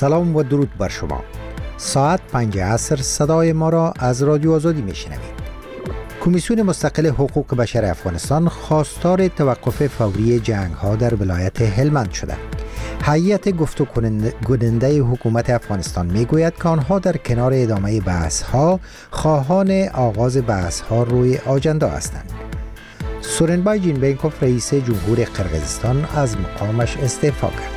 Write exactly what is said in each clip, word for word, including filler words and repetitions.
سلام و درود بر شما. ساعت پنج عصر صدای ما را از رادیو آزادی میشنوید. کمیسیون مستقل حقوق بشر افغانستان خواستار توقف فوری جنگ ها در ولایت هلمند شده. هیئت گفتگو کننده حکومت افغانستان میگوید که آنها در کنار ادامه بحث ها خواهان آغاز بحث ها روی آجنده هستند. سورنبای جینبینکوف رئیس جمهور قرقیزستان از مقامش استعفا کرد.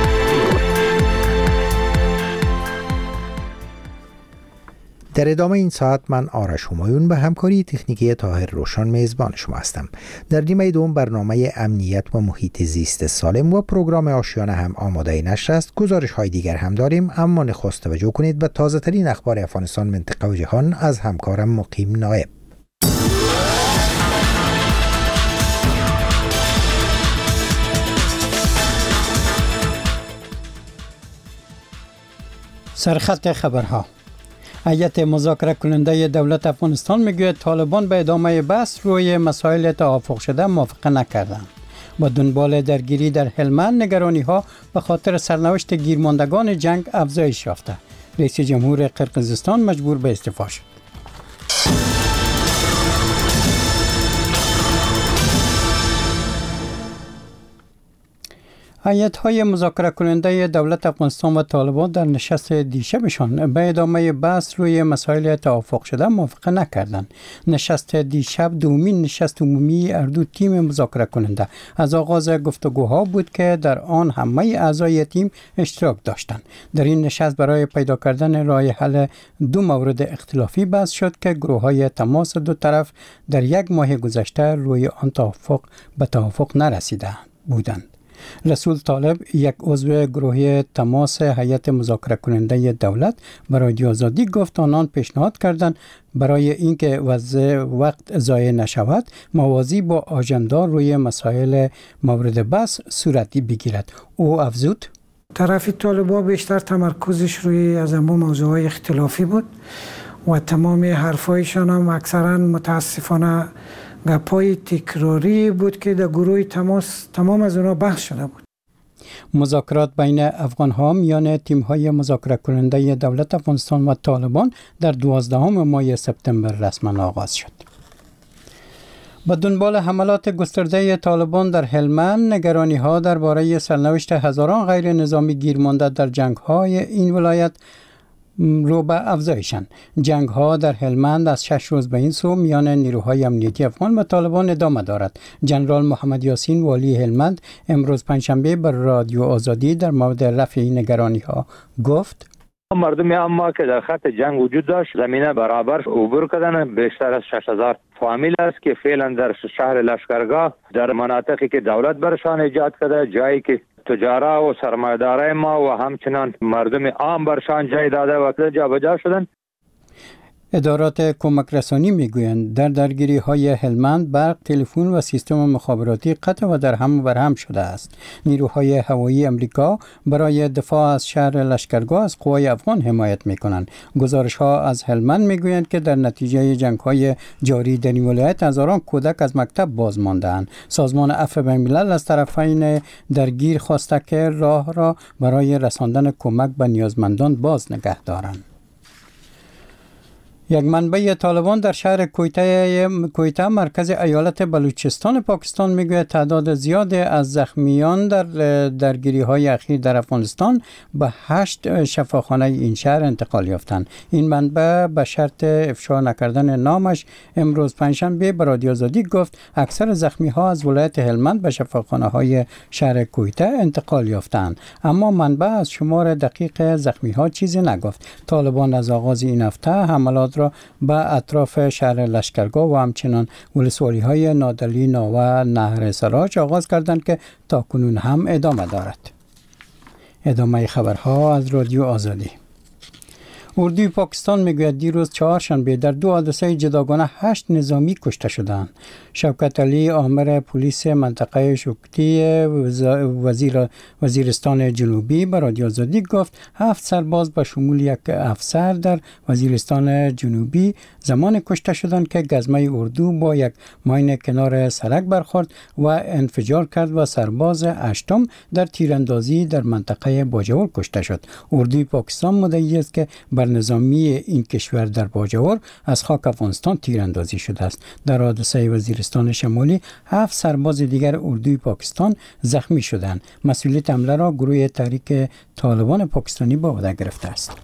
در ادامه این ساعت من آرش همایون به همکاری تکنیکی طاهر روشن میزبان شما هستم. در نیمه دوم برنامه امنیت و محیط زیست سالم و پروگرام آشیانه هم آماده نشر است. گزارش های دیگر هم داریم، اما نخست توجه کنید به تازه ترین اخبار افغانستان، منطقه و جهان از همکارم مقیم نایب. سرخط خبرها. هیئت مذاکره کننده دولت افغانستان میگوید طالبان به ادامه بحث روی مسائل توافق شده موافقه نکردند. با دنبال درگیری در هلمند، نگرانی ها به خاطر سرنوشت گیرماندگان جنگ افزایش یافته. رئیس جمهور قرقیزستان مجبور به استعفا شد. هیئت‌های مذاکره کننده دولت افغانستان و طالبان در نشست دیشبشان به ادامه بحث روی مسائل توافق شده موافقه نکردند. نشست دیشب دومین نشست عمومی هر دو تیم مذاکره کننده از آغاز گفتگوها بود که در آن همه اعضای تیم اشتراک داشتند. در این نشست برای پیدا کردن راه حل دو مورد اختلافی بحث شد که گروه‌های تماس دو طرف در یک ماه گذشته روی آن توافق به توافق نرسیده بودند. رسول طالب، یک عضو گروه تماس هیئت مذاکره کننده دولت، به رادیو آزادی گفت آنان پیشنهاد کردند برای اینکه وقت ضایع نشود موازی با آژاندا روی مسائل مورد بحث صورتی بگیرد. او افزود: طرف طالبا بیشتر تمرکزش روی از اما موضوعات اختلافی بود و تمام حرفایشان هم اکثرا متاسفانه گپای تکراری بود که در گروه تماس تمام از اونا بحث شده بود. مذاکرات بین افغان ها میان تیم های مذاکره کننده دولت افغانستان و طالبان در دوازدهم ماه سپتامبر رسما آغاز شد. با دنبال حملات گسترده طالبان در هلمند، نگرانی ها درباره سرنوشت هزاران غیر نظامی گیر مانده در جنگ های این ولایت رو به افزایشند. جنگ ها در هلمند از شش روز به این سو میان نیروهای امنیتی افغان و طالبان ادامه دارد. جنرال محمد یاسین والی هلمند امروز پنجشنبه بر رادیو آزادی در مورد رفع این نگرانی ها گفت: مردم اما که در خط جنگ وجود داشت زمینه برابر عبور کردن. بیشتر از شش هزار فامیل است که فعلا در شهر لشکرگاه در مناطقی که دولت برشان ایجاد کرده، جایی که تجارا و سرمایه‌دارای ما و همچنان مردم عام برشان جای داده و جابجا شدن. ادارات کمک رسانی میگویند در درگیری های هلمند برق، تلفن و سیستم مخابراتی قطع و در هم بر هم شده است. نیروهای هوایی امریکا برای دفاع از شهر لشکرگاه از قوای افغان حمایت میکنند. گزارش ها از هلمند میگویند که در نتیجه جنگ های جاری در این ولایت هزاران کودک از مکتب باز مانده‌اند. سازمان عفو بین‌الملل از طرفین درگیر خواسته که راه را برای رساندن کمک به نیازمندان باز نگه دارند. یک منبع طالبان در شهر کویته کویته مرکز ایالت بلوچستان پاکستان میگوید تعداد زیاد از زخمیان در درگیری های اخیر در افغانستان به هشت شفاخانه این شهر انتقال یافتند. این منبع به شرط افشا نکردن نامش امروز پنجشنبه به رادیو آزادی گفت اکثر زخمی ها از ولایت هلمند به شفاخانه های شهر کویته انتقال یافتند، اما منبع از شمار دقیق زخمی ها چیزی نگفت. طالبان از آغاز این هفته حملات را به اطراف شهر لشکرگاه و همچنان ولسوالی های نادلی، ناوه، نهر سراج آغاز کردند که تاکنون هم ادامه دارد. ادامه خبرها از رادیو آزادی. اردوی پاکستان میگوید دیروز چهارشنبه در دو حادثه جداگانه هشت نظامی کشته شدند. شوکت علی آمر پلیس منطقه شوکتی وزیر وزیرستان جنوبی به رادیو آزادی گفت هفت سرباز به شمول یک افسر در وزیرستان جنوبی زمان کشته شدند که گزمه اردو با یک ماین کنار سرک برخورد و انفجار کرد و سرباز هشتم در تیراندازی در منطقه باجوور کشته شد. اردوی پاکستان مدعی است که بر نظامی این کشور در باجوور از خاک افغانستان تیراندازی شده است. در حادثه وزیرستان شمالی هفت سرباز دیگر اردوی پاکستان زخمی شدند. مسئولیت حمله را گروه تحریک طالبان پاکستانی به عهده گرفته است.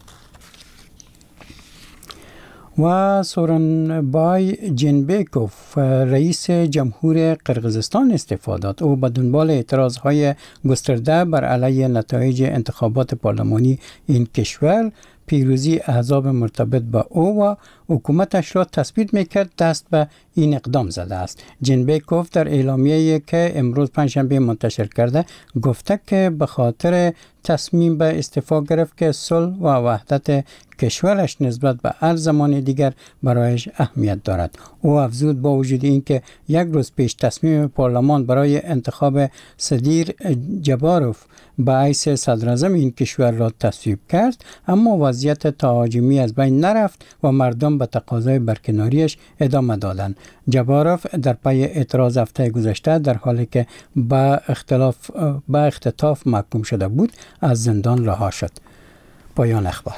و سورنبای جنبیکوف رئیس جمهور قرقیزستان استعفا داد. او به دنبال اعتراضهای گسترده بر علیه نتایج انتخابات پارلمانی این کشور پیروزی احزاب مرتبط با او و حکومتش را تثبیت میکرد دست به این اقدام زده است. جنبیکوف در اعلامیه‌ای که امروز پنجشنبه منتشر کرده گفته که به خاطر تصمیم به استعفا گرفت که صلح و وحدت کشورش نسبت به هر زمان دیگر برایش اهمیت دارد. او افزود با وجود اینکه یک روز پیش تصمیم پارلمان برای انتخاب صدیر جباروف به حیث صدراعظم این کشور را تصویب کرد، اما وضعیت تهاجمی از بین نرفت و مردم به تقاضای برکناریش ادامه دادند. جباروف در پی اعتراض هفته گذشته در حالی که به اختلاف به اختطاف محکوم شده بود از زندان رها شد. پایان اخبار.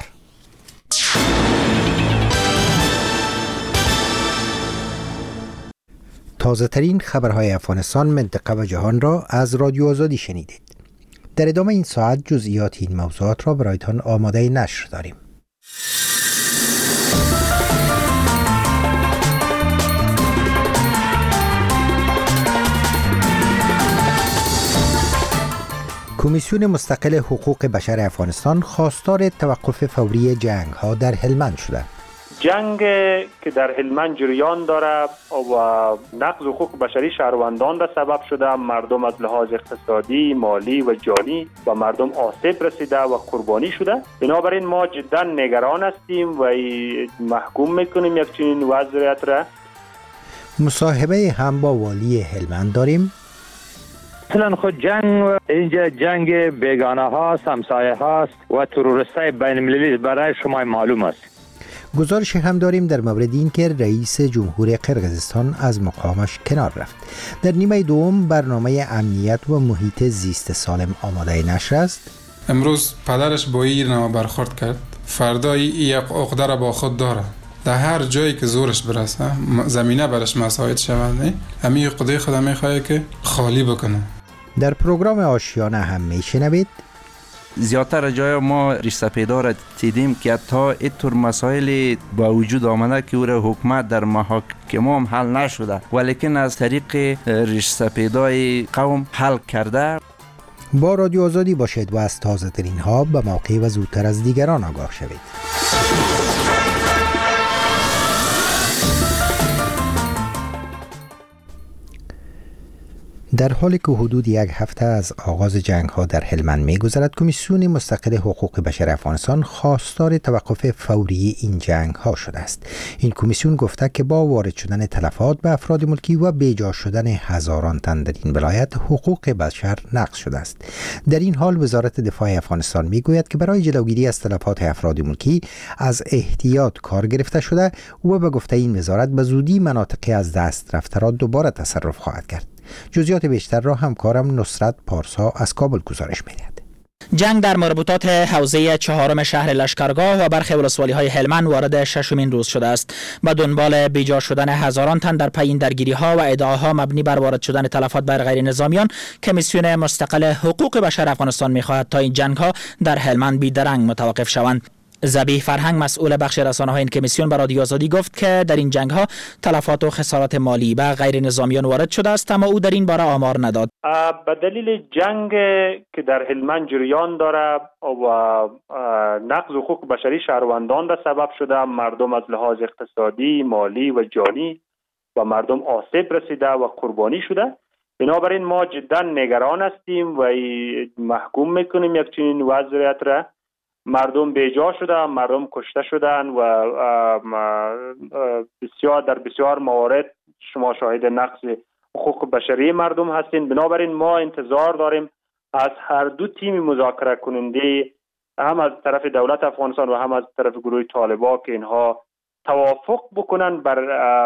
تازه ترین خبرهای افغانستان، منطقه و جهان را از رادیو آزادی شنیدید. در ادامه این ساعت جزئیات این موضوعات را برایتان آماده نشر داریم. کمیسیون مستقل حقوق بشر افغانستان خواستار توقف فوری جنگ ها در هلمند شده. جنگ که در هلمند جریان داره و نقض حقوق بشری شهروندان را سبب شده، مردم از لحاظ اقتصادی، مالی و جانی و مردم آسیب رسیده و قربانی شده. بنابراین ما جدا نگران هستیم و محکوم میکنیم یک چنین وضعیت را. مصاحبه هم با والی هلمند داریم. اصلا خود جنگ اینجا جنگ بیگانه هاست، همسایه هاست و تروریستای بین المللی برای شما معلوم است. گزارش هم داریم در مورد این که رئیس جمهور قرقیزستان از مقامش کنار رفت. در نیمه دوم برنامه امنیت و محیط زیست سالم آماده نشر است. امروز پدرش با این نامه برخورد کرد، فردا یک عقده را با خود داره، در هر جایی که زورش برسه زمینه برش مساعد شود، همین عقده خود میخواد که خالی بکنه. در پروگرام آشیانه هم میشنوید زیادتر جای ما ریشه پیدا را دیدیم که حتی اینطور مسائل با وجود آمده که او را حکومت در محاکم هم حل نشده ولیکن از طریق ریشه پیدای قوم حل کرده. با رادیو آزادی باشید و از تازه ترین ها به موقع و زودتر از دیگران آگاه شوید. در حالی که حدود یک هفته از آغاز جنگ ها در هلمند می گذرد، کمیسیون مستقل حقوق بشر افغانستان خواستار توقف فوری این جنگ ها شده است. این کمیسیون گفته که با وارد شدن تلفات به افراد ملکی و بیجا شدن هزاران تن در این ولایت حقوق بشر نقض شده است. در این حال وزارت دفاع افغانستان می گوید که برای جلوگیری از تلفات افراد ملکی از احتیاط کار گرفته شده و به گفته این وزارت به زودی مناطقی از دست رفته را دوباره تصرف خواهد کرد. جزئیات بیشتر را همکارم نصرت پارسا از کابل گزارش می‌دهد. جنگ در مربوطات حوزه چهارم شهر لشکرگاه و برخی ولسوالی‌های هلمند وارد ششمین روز شده است. با دنبال بیجا شدن هزاران تن در پی این درگیری‌ها و ادعاها مبنی بر وارد شدن تلفات بر غیر نظامیان، کمیسیون مستقل حقوق بشر افغانستان می‌خواهد تا این جنگ‌ها در هلمند بی‌درنگ متوقف شوند. ذبیح فرهنگ مسئول بخش رسانه‌های این کمیسیون به رادیو آزادی گفت که در این جنگ‌ها تلفات و خسارات مالی به غیر نظامیان وارد شده است، اما او در این باره آمار نداد. به دلیل جنگ که در هلمند جریان داره و نقض حقوق بشری شهروندان را سبب شده، مردم از لحاظ اقتصادی، مالی و جانی و مردم آسیب رسیده و قربانی شده. بنابراین ما جدا نگران هستیم و محکوم میکنیم یک چنین وضعیت را مردم بیجا شدن، مردم کشته شدن و بسیار در بسیار موارد شما شاهد نقض حقوق بشری مردم هستین. بنابراین ما انتظار داریم از هر دو تیم مذاکره کننده، هم از طرف دولت افغانستان و هم از طرف گروه طالبان، که اینها توافق بکنن بر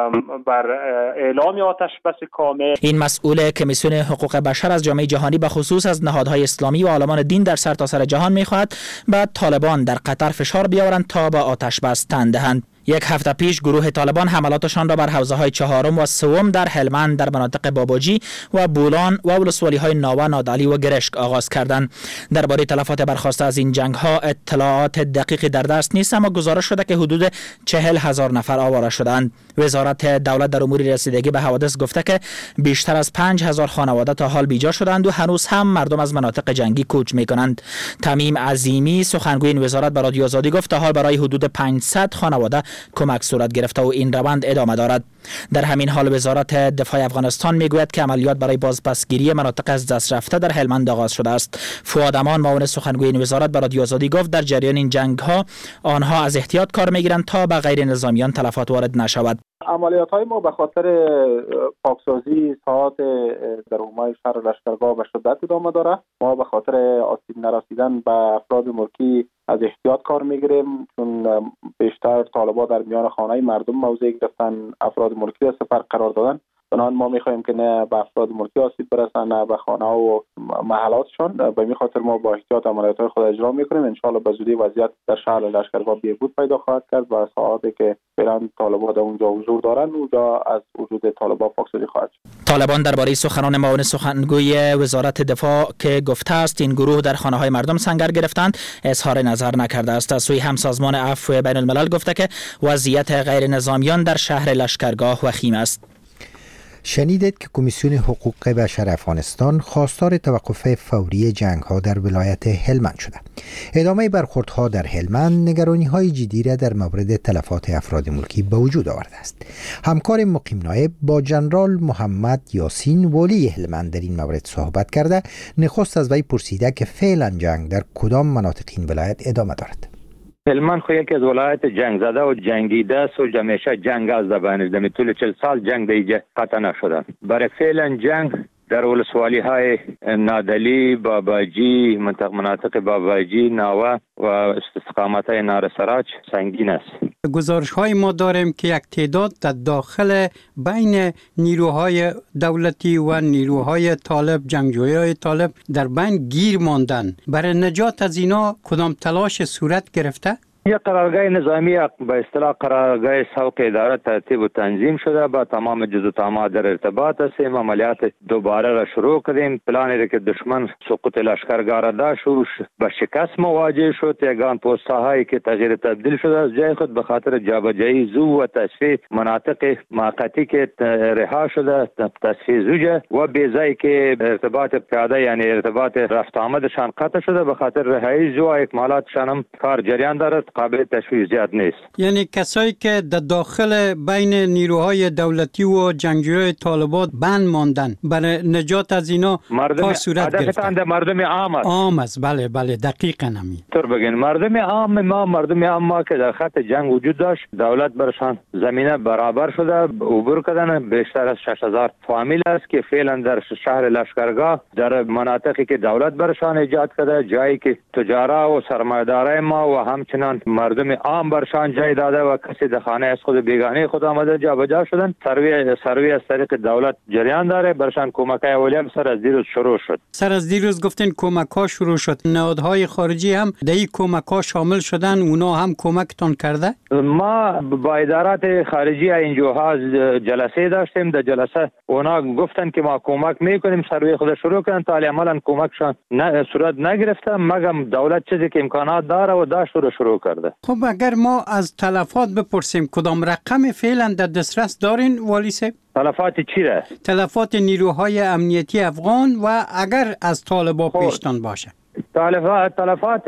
بر اعلام آتش بس کامل. این مسئول کمیسیون حقوق بشر از جامعه جهانی به خصوص از نهادهای اسلامی و عالمان دین در سرتاسر سر جهان می‌خواهد به طالبان در قطر فشار بیاورند تا به آتش بس تن دهند. یک هفته پیش گروه طالبان حملاتشان را بر حوزه‌های چهارم و سوم در هلمند در مناطق باباجی و بولان و ولسوالی‌های ناوه، نادعلی و گرشک آغاز کردند. درباره تلفات برخاسته از این جنگ‌ها اطلاعات دقیقی در دست نیست، اما گزارش شده که حدود چهل هزار نفر آواره شدند. وزارت دولت در امور رسیدگی به حوادث گفته که بیشتر از پنج هزار خانواده تا حال بیجا شدند و هنوز هم مردم از مناطق جنگی کوچ می‌کنند. تمیم عظیمی سخنگوی این وزارت به رادیو آزادی گفت تا حال برای حدود پانصد خانواده کمک صورت گرفته و این روند ادامه دارد. در همین حال وزارت دفاع افغانستان میگوید که عملیات برای بازپسگیری مناطق از دست رفته در هلمند آغاز شده است. فؤاد امان معاون سخنگوی این وزارت به رادیو آزادی گفت در جریان این جنگ ها آنها از احتیاط کار میگیرند تا به غیر نظامیان تلفات وارد نشود. عملیات های ما به خاطر پاکسازی ساحات در حومه شهر لشکرگاه به شدت ادامه داره. ما به خاطر آسیب نرسیدن به افراد ملکی از احتیاط کار میگیریم، چون بیشتر طالبان در میان خانه مردم موضع گرفتن، افراد ملکی را سپر قرار دادن. بنابراین ما میخواهیم که نه به افراد ملکی آسیب برسن نه به خانه و محلاتشان. به این خاطر ما با احتیاط عملیات های خود اجرا میکنیم. ان شاء الله به زودی وضعیت در شهر لشکرگاه بهبود پیدا خواهد کرد و ساعاتی که فعلا طالبان در اونجا حضور دارن اونجا از وجود طالبان پاکسازی خواهد شد. طالبان درباره سخنان معاون سخنگوی وزارت دفاع که گفته است این گروه در خانه های مردم سنگر گرفتند اظهار نظر نکرده است. از سوی همسازمان عفو بین الملل گفته که وضعیت غیر نظامیان در شهر لشکرگاه وخیم است. شنیدید که کمیسیون حقوق بشر افغانستان خواستار توقف فوری جنگ‌ها در ولایت هلمند شده. ادامه برخوردها در هلمند نگرانی‌های جدی را در مورد تلفات افراد ملکی به وجود آورده است. همکار مقیم نایب با جنرال محمد یاسین والی هلمند در این مورد صحبت کرده، نخست از وی پرسیده که فعلا جنگ در کدام مناطق این ولایت ادامه دارد. هلمند خو یکی از ولایت جنگ زده و جنگیده است و همیشه جنگ از دبانش دمی طول چهل سال جنگ دیگه قطع نشده. برای فعلا جنگ در ولسوالی های نادعلی، باباجی، منطقه مناطق باباجی، ناوه و استقامت های نارسراج سنگین است. گزارش های ما داریم که یک تعداد در داخل بین نیروهای دولتی و نیروهای طالب، جنگجویای طالب در بین گیر ماندن. برای نجات از اینا کدام تلاش صورت گرفته؟ یک قرارگاه نظامی به اصطلاح قرارگاه سوق اداره ترتیب و تنظیم شده، با تمام جزء و تمام در ارتباط هستیم. عملیات دوباره را شروع کردیم. پلانی را که دشمن سقوط لشکرگاه را داشت و به شکست مواجه شد. یگان پست‌هایی که تغییر تبدیل شده از جای خود به خاطر جابجایی زو و تصفیه مناطق موقتی که رها شده، تصفیه زوجه و بیزایی که ارتباط پیاده یعنی ارتباط رفت آمدشان قطع شده، به خاطر رهایی زو و اکمالاتشان هم کار جریان دارد، قابل تشویش زیاد نیست. یعنی کسایی که در داخل بین نیروهای دولتی و جنگجویای طالبان بند ماندن، برای نجات از اینا کار صورت گرفته. مردم عام است. عام است، بله بله دقیقاً همین. طور بگین مردم عام ما مردم عام ما که در خط جنگ وجود داشت، دولت برشان زمینه برابر شده، عبور کردن. بیشتر از شش هزار فامیل است که فعلا در شهر لشکرگاه در مناطقی که دولت برشان ایجاد کرده، جایی که تجارا و سرمایه‌دارای ما و همچنان مردم عام برشان جای داده و کسی در خانه از خود بیگانه خود آمده جابجا شدن. سروی سروی از طریق دولت جریان داره، برشان کمک‌های اولیه سر از دیروز شروع شد. سر از دیروز گفتین کمک‌ها شروع شد. نهادهای خارجی هم در این کمک‌ها شامل شدن، اونا هم کمکتون کرده؟ ما با ادارات خارجی این جوها جلسه داشتیم. در جلسه اونا گفتن که ما کمک میکنیم، سروی خود شروع کردن، تا عملاً کمکشان نه صورت نگرفته، مگم دولت چیزی که امکانات داره و داشت رو شروع کرده. خب اگر ما از تلفات بپرسیم کدام رقم فعلا در دسترس دارین والی صاحب؟ تلفات چی را؟ تلفات نیروهای امنیتی افغان و اگر از طالبان پیشتان باشه. تلفات تلفات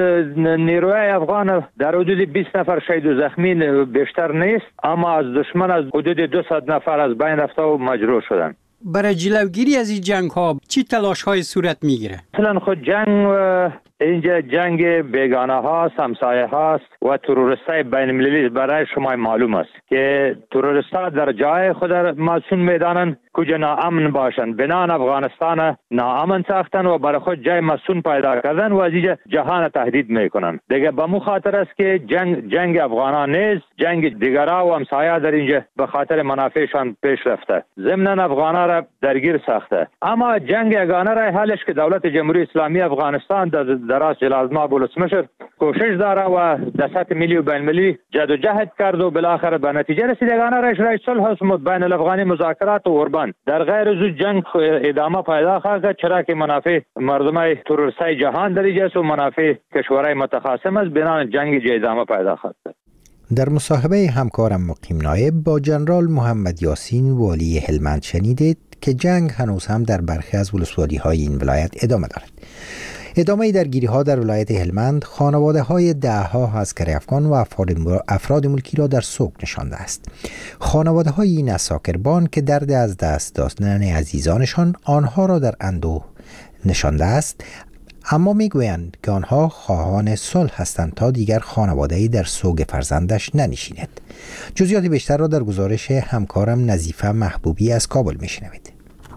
نیروهای افغان در حدود بیست نفر شهید و زخمی بیشتر نیست، اما از دشمن از حدود دویست نفر از بین رفته و مجروح شدن. برای جلوگیری از این جنگ ها چی تلاش های صورت میگیره؟ مثلا خود جنگ اینجا جنگ بیگانه هاست، همسایه هاست و تروریستای بین المللی. برای شما معلوم است که تروریستا در جای خود مسون میدانند کجا ناامن باشند. بنان افغانستان ناامن ساختن و برای خود جای مسون پیدا کردن و از اینجا جهان تهدید میکنن. دیگه به مو خاطر است که جنگ جنگ افغانان نیست، جنگ دیگرها و همسایه در اینجا به خاطر منافعشان پیش رفته. ضمن افغانان را درگیر ساخته. اما جنگ یگانه را حلش که دولت جمهوری اسلامی افغانستان در دراز جلالزما بولسمشر کوشش داره و دست ملی و بین المللی جدوجهد کرد و بالاخره به نتیجه رسید. یگانه را اجرای صلح بین الافغانی مذاکرات و اوربان در غیر از جنگ ادامه پیدا خواهد، چرا که منافع مردم تروریستای جهان در اینجاست و منافع کشورهای متخاصم است. بنابراین جنگ ادامه پیدا خواهد. در مصاحبه همکارم مقیم نایب با جنرال محمد یاسین والی هلمند شنیدید که جنگ هنوز هم در برخی از ولسوالی‌های این ولایت ادامه دارد. ادامه درگیری‌ها در ولایت هلمند خانواده‌های ده‌ها عسکر افغان و افراد ملکی را در سوگ نشانده است. خانواده‌های این عساکربان که درد از دست دادن عزیزانشان آنها را در اندوه نشانده است، اما میگویند که آنها خواهان صلح هستند تا دیگر خانواده‌ای در سوگ فرزندش ننشیند. جزئیات بیشتر را در گزارش همکارم نظیفه محبوبی از کابل میشنوید.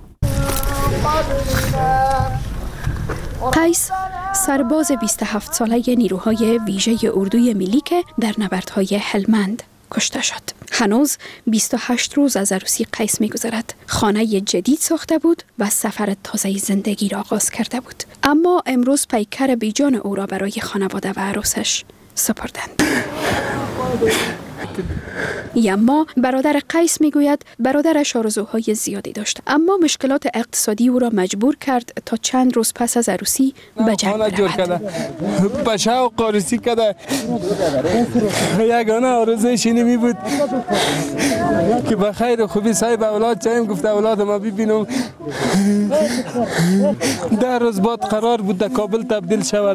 قیس سرباز بیست و هفت ساله نیروهای ویژه اردوی ملی که در نبردهای هلمند کشته شد. هنوز بیست و هشت روز از عروسی قیس می‌گذرد. خانه جدید ساخته بود و سفر تازه زندگی را آغاز کرده بود. اما امروز پیکر بیجان او را برای خانواده و عروسش سپردند. اما برادر قیس میگوید برادرش آرزوهای زیادی داشت، اما مشکلات اقتصادی او را مجبور کرد تا چند روز پس از عروسی به جنگ برود. بچه و قارسی کده یگانه آرزویش اینی بود که به خیر خوبی صاحب اولاد چایم گفت اولاد ما ببینم. ده روز بعد قرار بود در کابل تبدیل شود.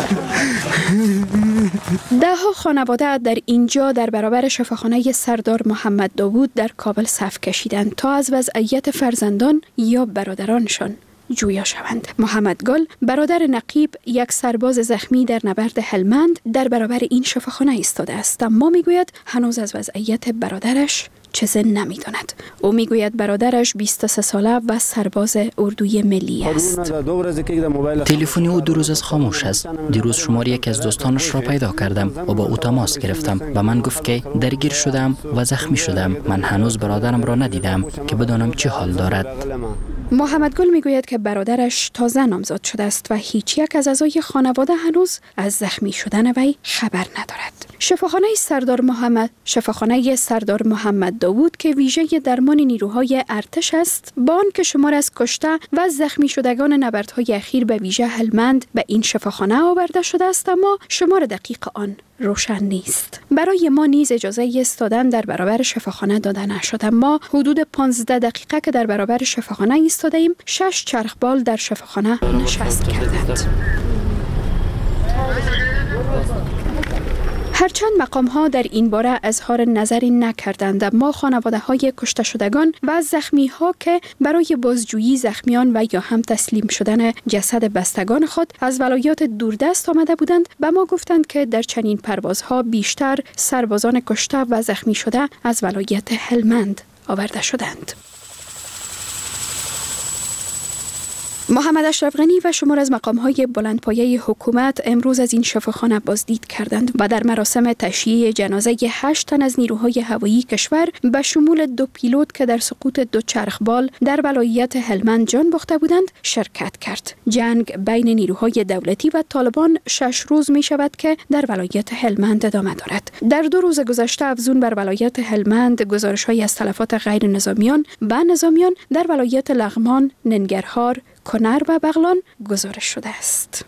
ده ها خانواده در اینجا در برابر شفاخانه سردار محمد داوود در کابل صف کشیدند تا از وضعیت فرزندان یا برادرانشان جویا شوند. محمد گل برادر نقیب یک سرباز زخمی در نبرد هلمند در برابر این شفاخانه ایستاده است، اما میگوید هنوز از وضعیت برادرش چیزی نمیداند. او میگوید برادرش بیست و سه ساله و سرباز اردوی ملی است. تلفن او دو روز از خاموش است. دیروز شماره یک از دوستانش را پیدا کردم و با او تماس گرفتم و من گفت که درگیر شدم و زخمی شدم. من هنوز برادرم را ندیدم که بدانم چه حال دارد. محمد گل میگوید که برادرش تازه نامزاد شده است و هیچ یک از اعضای خانواده هنوز از زخمی شدن وی خبر ندارد. شفاخانه سردار محمد شفاخانه سردار محمد داوود که ویژه درمان نیروهای ارتش است، با آنکه شمار از کشته و زخمی شدگان نبردهای اخیر به ویژه هلمند به این شفاخانه آورده شده است، اما شمار دقیق آن روشن نیست. برای ما نیز اجازه ایستادن در برابر شفاخانه داده نشد، اما حدود پانزده دقیقه که در برابر شفاخانه ایستاده ایم، شش چرخبال در شفاخانه نشست کردند. هرچند مقام ها در این باره اظهار نظری نکردند، اما خانواده های کشته شدگان و زخمی ها که برای بازجویی زخمیان و یا هم تسلیم شدن جسد بستگان خود از ولایات دوردست آمده بودند، به ما گفتند که در چنین پروازها بیشتر سربازان کشته و زخمی شده از ولایت هلمند آورده شدند. محمد اشرف غنی و شمار از مقام‌های بلندپایه حکومت امروز از این شفاخانه بازدید کردند و در مراسم تشییع جنازه هشت تن از نیروهای هوایی کشور به شمول دو پیلوت که در سقوط دو چرخبال در ولایت هلمند جان باخته بودند شرکت کرد. جنگ بین نیروهای دولتی و طالبان شش روز می شود که در ولایت هلمند ادامه دارد. در دو روز گذشته افزون بر ولایت هلمند گزارش‌هایی از تلفات غیر نظامیان و نظامیان در ولایت لغمان، ننگرهار، کنر و بغلان گزارش شده است.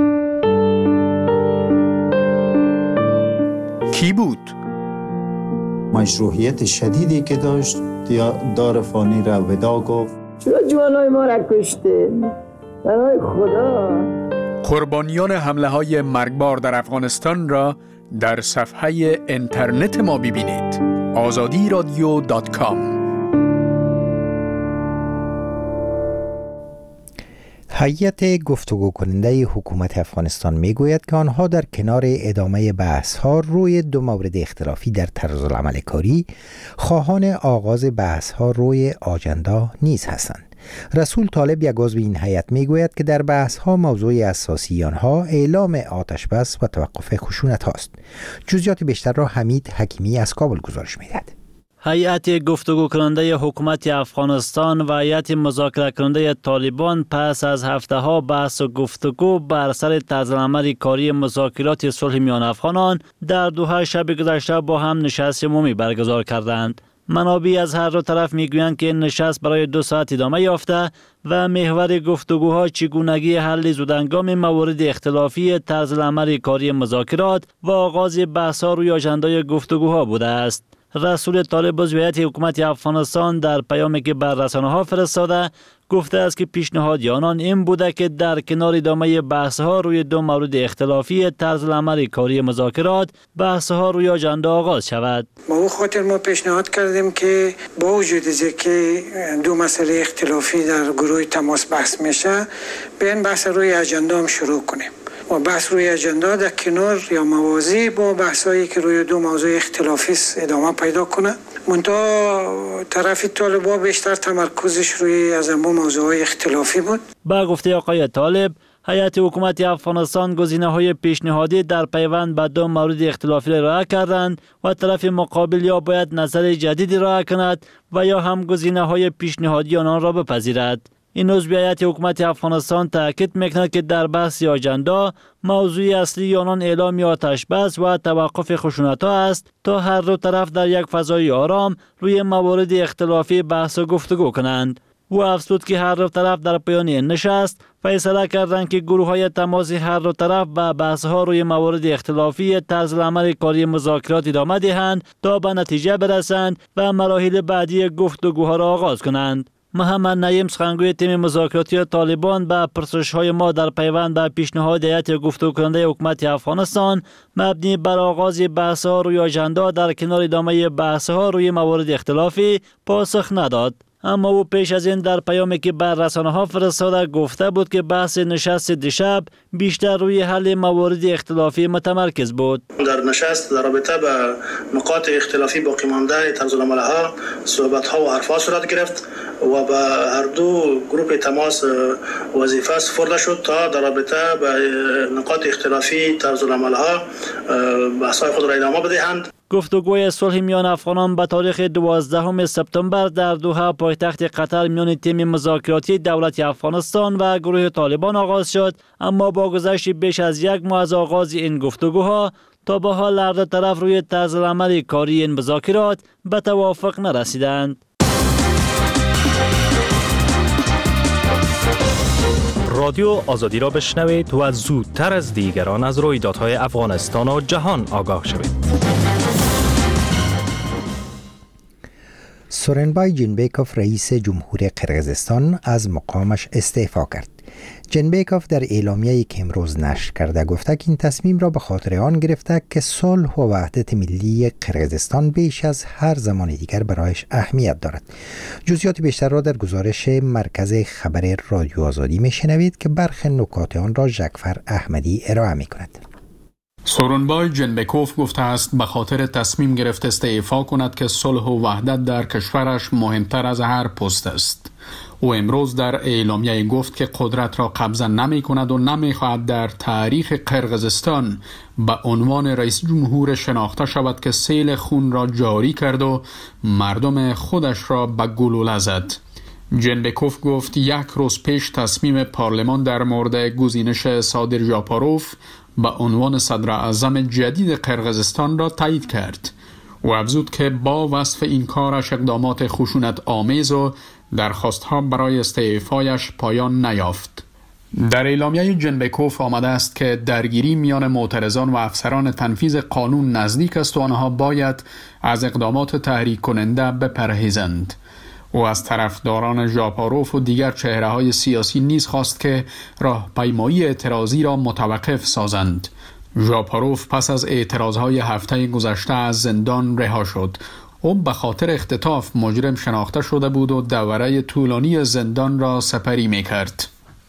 کی بود؟ مشروعیت شدیدی که داشت دار فانی را ودا گفت. چرا جوانای ما را کشته؟ برای خدا. قربانیان حمله های مرگبار در افغانستان را در صفحه اینترنت ما ببینید. آزادی رادیو دات کام. هیئت گفتگو کننده حکومت افغانستان میگوید که آنها در کنار ادامه بحث ها روی دو مورد اختلافی در طرز العمل کاری خواهان آغاز بحث ها روی آجندا نیز هستند. رسول طالب یک عضو این هیئت میگوید که در بحث ها موضوع اساسی آنها اعلام آتش بس و توقف خشونت هاست. جزئیات بیشتر را حمید حکیمی از کابل گزارش میدهد. هیئت گفتگو کننده حکومت افغانستان و هیئت مذاکره کننده طالبان پس از هفته ها بحث و گفتگو بر سر طرز عمل کاری مذاکرات صلح میان افغانان در دوحه شب گذشته با هم نشست عمومی برگزار کردند. منابع از هر دو طرف میگویند که این نشست برای دو ساعت ادامه یافته و محور گفتگوها چگونگی حل زودهنگام موارد اختلافی طرز عمل کاری مذاکرات و آغاز بحث‌ها روی آژندای گفتگوها بوده است. رسول طالب عضو هیئت حکومت افغانستان در پیامی که بر رسانه‌ها فرستاده گفته است که پیشنهاد آنان این بوده که در کنار ادامه بحث‌ها روی دو مورد اختلافی طرز عمل کاری مذاکرات بحث‌ها روی آژندا آغاز شود. با او خاطر ما پیشنهاد کردیم که با وجود که دو مسئله اختلافی در گروه تماس بحث میشه بیاین بحث روی آژندا هم شروع کنیم و بحث روی اجندا در کنار یا موازی با بحثایی که روی دو موضوع اختلافی ادامه پیدا کنه. منتها طرف طالبا بیشتر تمرکزش روی از اما موضوع اختلافی بود. با گفته آقای طالب، هیئت حکومت افغانستان گزینه‌های پیشنهادی در پیوند به دو مورد اختلافی را ارائه کردند و طرف مقابل یا باید نظر جدیدی ارائه کند و یا هم گزینه‌های پیشنهادی آنان را بپذیرد. این عضو هیئت حکومت افغانستان تاکید میکند که در بحث آژندا موضوع اصلی آنان اعلام آتش بس و توقف خشونت‌ها است تا هر دو طرف در یک فضای آرام روی موارد اختلافی بحث و گفتگو کنند. او افزود که هر دو طرف در پایان این نشست فیصله کردند که گروه‌های تماسی هر دو طرف به بحث‌ها روی موارد اختلافی طرز عمل کاری مذاکرات ادامه دهند تا به نتیجه برسند و مراحل بعدی گفتگوها را آغاز کنند. محمد نعیم سخنگوی تیم مذاکراتی طالبان به پرسش‌های ما در پیوند به پیشنهاد هیئت گفتگو کننده حکومت افغانستان مبنی بر آغاز بحث‌ها روی آژندا در کنار ادامه بحث‌ها روی موارد اختلافی پاسخ نداد. اما او پیش از این در پیامی که بر رسانه‌ها فرستاده گفته بود که بحث نشست دیشب بیشتر روی حل موارد اختلافی متمرکز بود. در نشست در رابطه با نقاط اختلافی باقی مانده طرز العمل‌ها صحبت‌ها و حرف‌ها صورت گرفت و به هر دو گروه تماس وظیفه سپرده شد تا در رابطه با نقاط اختلافی طرز العمل‌ها بحث‌های خود را ادامه بدهند. گفتگوی صلح میان افغانان به تاریخ دوازدهم سپتامبر در دوحه پایتخت قطر میان تیم مذاکراتی دولت افغانستان و گروه طالبان آغاز شد، اما با گذشت بیش از یک ماه از آغاز این گفتگوها تا به حال هر دو طرف روی طرز عمل کاری این مذاکرات به توافق نرسیدند. رادیو آزادی را بشنوید و زودتر از دیگران از رویدادهای افغانستان و جهان آگاه شوید. سورنبای جینبیکوف رئیس جمهور قرقیزستان از مقامش استعفا کرد. جینبیکوف در اعلامیه‌ای که امروز نشر کرده گفته که این تصمیم را به خاطر آن گرفته که صلح و وحدت ملی قرقیزستان بیش از هر زمان دیگر برایش اهمیت دارد. جزئیات بیشتر را در گزارش مرکز خبر رادیو آزادی میشنوید که برخی نکات آن را جعفر احمدی ارائه می‌کند. سورنبای جینبیکوف گفته است به خاطر تصمیم گرفت استعفا کند که صلح و وحدت در کشورش مهمتر از هر پست است. او امروز در اعلامیه گفت که قدرت را قبضه نمی کند و نمی خواهد در تاریخ قرقیزستان به عنوان رئیس جمهور شناخته شود که سیل خون را جاری کرد و مردم خودش را به گلوله زد. جینبیکوف گفت یک روز پیش تصمیم پارلمان در مورد گزینش صادر ژاپاروف به عنوان صدر اعظم جدید قرقیزستان را تایید کرد. او افزود که با وصف این کارش اقدامات خشونت آمیز و درخواستها برای استعفایش پایان نیافت. در اعلامیه جینبیکوف آمده است که درگیری میان معترضان و افسران تنفیذ قانون نزدیک است و آنها باید از اقدامات تحریک کننده بپرهیزند. او از طرفداران ژاپاروف و دیگر چهره‌های سیاسی نیز خواست که راهپیمایی اعتراضی را متوقف سازند. ژاپاروف پس از اعتراضهای هفته گذشته از زندان رها شد. او به خاطر اختطاف مجرم شناخته شده بود و دوره طولانی زندان را سپری می‌کرد.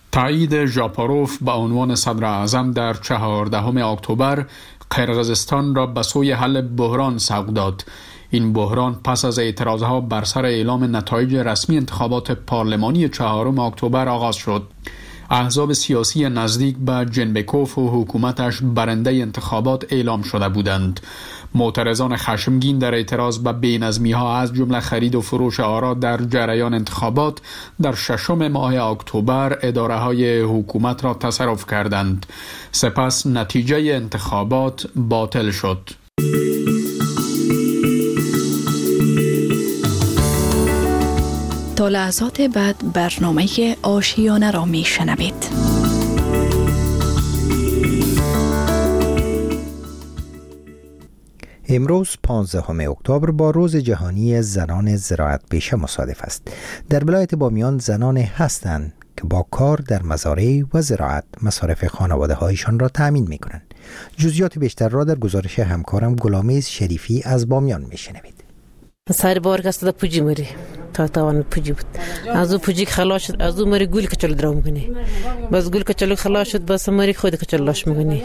تایید ژاپاروف به عنوان صدر اعظم در چهاردهم اکتبر قرقیزستان را به سوی حل بحران سوق داد. این بحران پس از اعتراضها بر سر اعلام نتایج رسمی انتخابات پارلمانی چهارم اکتبر آغاز شد. احزاب سیاسی نزدیک به جنبکوف و حکومتش برنده انتخابات اعلام شده بودند. معترضان خشمگین در اعتراض به بی‌نظمی‌ها از جمله خرید و فروش آرا در جریان انتخابات در ششم ماه اکتبر اداره‌های حکومت را تصرف کردند. سپس نتیجه انتخابات باطل شد. تا لحظات بعد برنامه آشیانه را می شنوید. امروز پانزدهم اکتبر با روز جهانی زنان زراعت پیشه مصادف است. در ولایت بامیان زنان هستند که با کار در مزارع و زراعت مصارف خانواده هایشان را تأمین می کنند. جزئیات بیشتر را در گزارش همکارم گلامیز شریفی از بامیان می شنوید. سر بار کس تا پوجی مری تا تاوان پوجی بود از او پوجی خلاص شد از او مری گول کچل درام میکنی بس گول کچل خلاص شد بس مری خود کچلاش میکنی.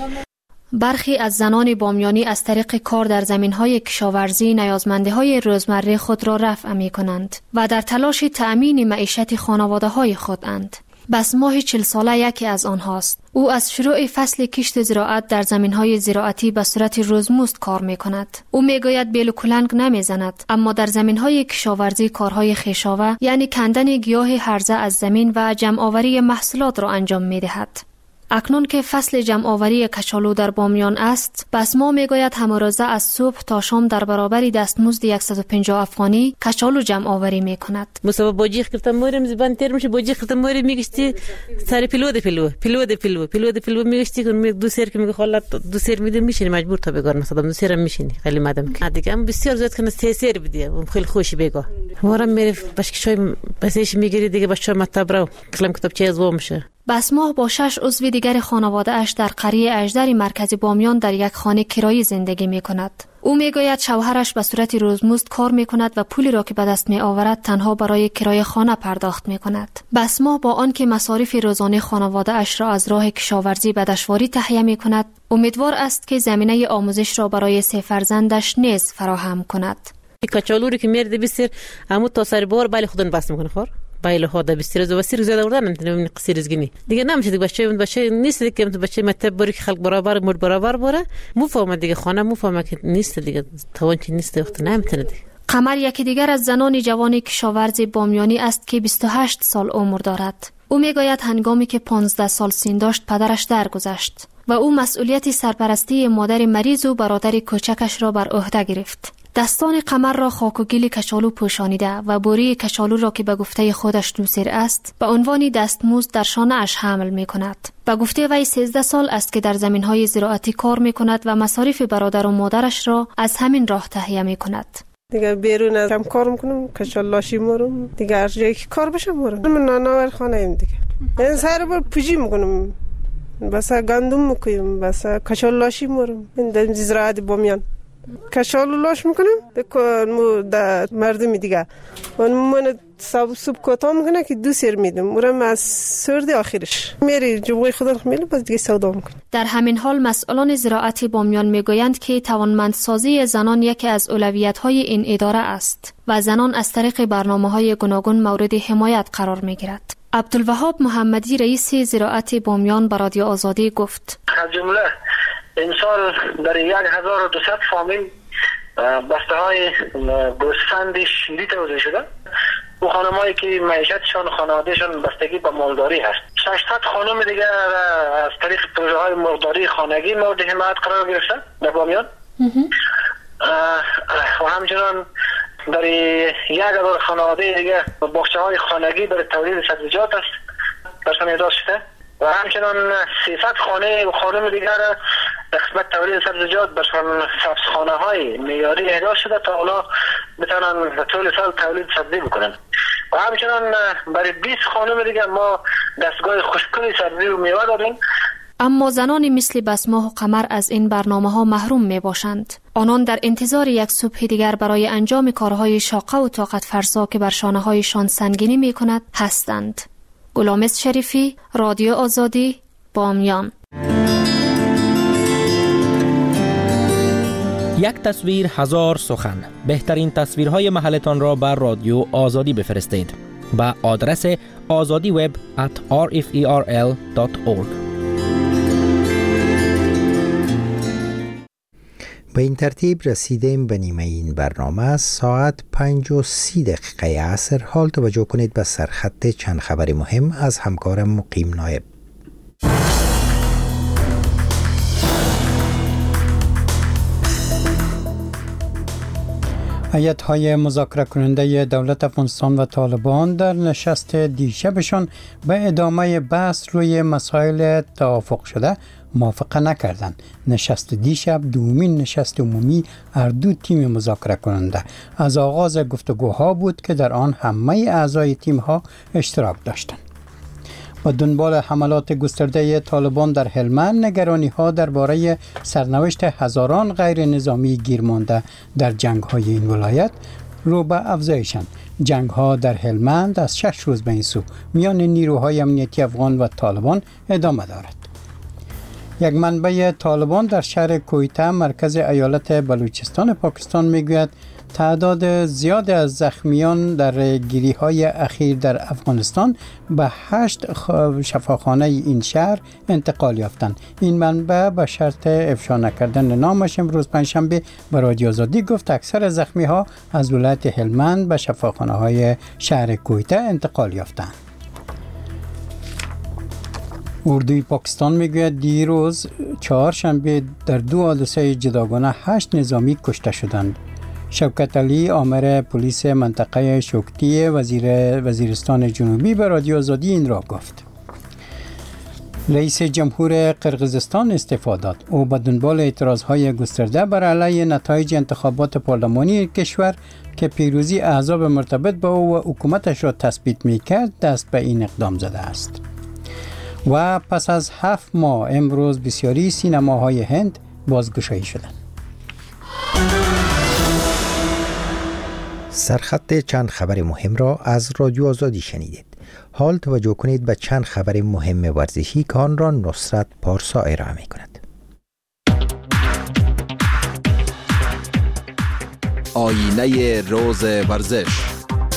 برخی از زنان بامیانی از طریق کار در زمین‌های کشاورزی نیازمندی‌های روزمره خود را رفع می‌کنند و در تلاش تأمین معیشت خانواده‌های خودند. بس ماه چل ساله یکی از آنهاست. او از شروع فصل کشت زراعت در زمین‌های زراعتی به صورت روزمزد کار می‌کند. او می‌گوید بیل و کلنگ نمی‌زند، اما در زمین‌های کشاورزی کارهای خویشاوه یعنی کندن گیاه هرزه از زمین و جمع‌آوری محصولات را انجام می‌دهد. اکنون که فصل جمع‌آوری کچالو در بامیان است، بس ما میگوید همه روزه از صبح تا شام در برابر دستمزد صد و پنجاه افغانی کچالو جمع‌آوری میکند. مثلا باجی گرفتم مورم زبان تر میشه باجی گرفتم مور میگشتی سر پیلو ده پیلو پیلو ده پیلو پیلو ده پیلو میگشتی که دو سر که میگه خالت دو سر میده میشینی مجبور تا بگار مثلا دو سر میشینی خیلی مدام که دیگه هم بسیار زیاد کنه سه سر بدی خیلی خوشی بگا مورم میره باش که شای بسش میگیری دیگه باش مطلب رو کلام کتابچه از و میشه. بس ماه با شش عضو دیگر خانواده اش در قریه اژدر مرکز بامیان در یک خانه کرایی زندگی می کند. او می گوید شوهرش به صورت روزمزد کار می کند و پولی را که به دست می آورد تنها برای کرایه خانه پرداخت می کند. بس ماه با آنکه مصارف روزانه خانواده اش را از راه کشاورزی به دشواری تهیه می کند، امیدوار است که زمینه آموزش را برای سه فرزندش نیز فراهم کند. کچالو رو که میرده بسیر همون تا سر بار بالی خودن بس میکنه خور بالا هذا بسير زو بسير زيادة وردان أنتنا من قصير زجني دقيقة نعم شديق بشيء من بشيء نيست دقيقة من بشيء متى بريك خلق برابر مر برابر برا مو فاهمة دقيقة خانة مو فاهمة که نیست دقيقة توانچی نیست وقت نعم تندی. قمر یکی دیگر از زنان جوان کشاورز بامیانی است که بیست و هشت سال عمر دارد. او میگوید هنگامی که پانزده سال سن داشت پدرش درگذشت و او مسئولیت سرپرستی مادر مریض و برادر کوچکش را بر عهده گرفت. دستان قمر را خاک و گل کچالو پوشانیده و بوری کچالو را که به گفته خودش دوسر است به عنوان دستمزد در شانه اش حمل می کند. به گفته وی سیزده سال است که در زمین های زراعتی کار می کند و مصارف برادر و مادرش را از همین راه تهیه می کند. دیگه بیرون از هم کار میکنم کچالاشی مورم دیگه هر جایی که کار بشم مورم من ناناور خانه ایم دیگه این سر بار پوجی میکنم بس گندم میکنم بس کچالاشی مورم این در زراعت بامیان کچالو لاش میکنم بکن در مردمی دیگه من من صبح صبح کوتاه میکنه که دو سر میدم مورم از سرد آخرش میری جوی خدا خمیل باز دیگه سودا میکنه. در همین حال مسئولان زراعت بامیان میگویند که توانمندسازی زنان یکی از اولویت‌های این اداره است و زنان از طریق برنامه‌های گوناگون مورد حمایت قرار میگیرد. عبدالوهاب محمدی رئیس زراعت بامیان به رادیو آزادی گفت از جمله امسال در یک هزار و دویست فامیل بسته های گوسفند شیری توزیع شده و خانمایی که معیشتشان خانوادهشان بستگی به مالداری هست. ششصد خانم دیگر از طریق پروژه های مرغداری خانگی مورد حمایت قرار گرفته در بامیان و همچنان در یک هزار خانواده دیگر باغچه های خانگی برای تولید سبزیجات است برشان اعداد شده و همچنان سیصد خانه و خانم دیگر در قسمت تولید سبزیجات برشان سبزخانه های معیاری اهدا شده تا اونا بتونن طول سال تولید سبزی بکنن و همچنان برای بیست خانم دیگر ما دستگاه خشککنی سبزی و میوه داریم. اما زنانی مثل بسماه و قمر از این برنامه ها محروم می باشند. آنان در انتظار یک صبح دیگر برای انجام کارهای شاقه و طاقت فرسا که بر شانه هایشان سنگینی می کند هستند. گلامست شریفی، رادیو آزادی، بامیان. یک تصویر هزار سخن. بهترین تصویرهای محلتان را بر رادیو آزادی بفرستید با آدرس آزادی وب ات آر اف ای آر ال دات اورگ. به این ترتیب رسیدیم به نیمه این برنامه. ساعت پنج و سی دقیقه عصر. حال توجه کنید به سرخط چند خبر مهم از همکارم مقیم نایب. هیئت‌های مذاکره کننده دولت افغانستان و طالبان در نشست دیشبشان به ادامه بحث روی مسائل توافق شده موافقه نکردند. نشست دیشب دومین نشست عمومی هر دو تیم مذاکره کننده از آغاز گفتگوها بود که در آن همه اعضای تیم‌ها اشتراک داشتند. و دنبال حملات گسترده طالبان در هلمند، نگرانی‌ها درباره سرنوشت هزاران غیر نظامی گیر مانده در جنگ‌های این ولایت رو به افزایشند. جنگ‌ها در هلمند از شش روز به این سو میان نیروهای امنیتی افغان و طالبان ادامه دارد. یک منبع طالبان در شهر کویته مرکز ایالت بلوچستان پاکستان میگوید تعداد زیاد از زخمیان در گیری‌های اخیر در افغانستان به هشت شفاخانه این شهر انتقال یافتند. این منبع به شرط افشا نکردن نامش امروز پنجشنبه به رادیو آزادی گفت اکثر زخمی‌ها از ولایت هلمند به شفاخانه‌های شهر کویته انتقال یافتند. اردوی پاکستان میگوید دیروز چهارشنبه در دو حادثه جداگانه هشت نظامی کشته شدند. شوکت علی آمر پلیس منطقه شوکتی وزیر وزیرستان جنوبی به رادیو آزادی این را گفت. رئیس جمهور قرقیزستان استعفا داد. او به دنبال اعتراضهای گسترده بر علیه نتایج انتخابات پارلمانی کشور که پیروزی احزاب مرتبط با او و حکومتش را تثبیت می‌کرد دست به این اقدام زده است. و پس از هفت ماه امروز بسیاری سینماهای هند بازگشایی شدند. سرخط چند خبر مهم را از رادیو آزادی شنیدید. حال توجه کنید به چند خبر مهم ورزشی که آن را نصرت پارسا ارائه می کند. آینه روز ورزش.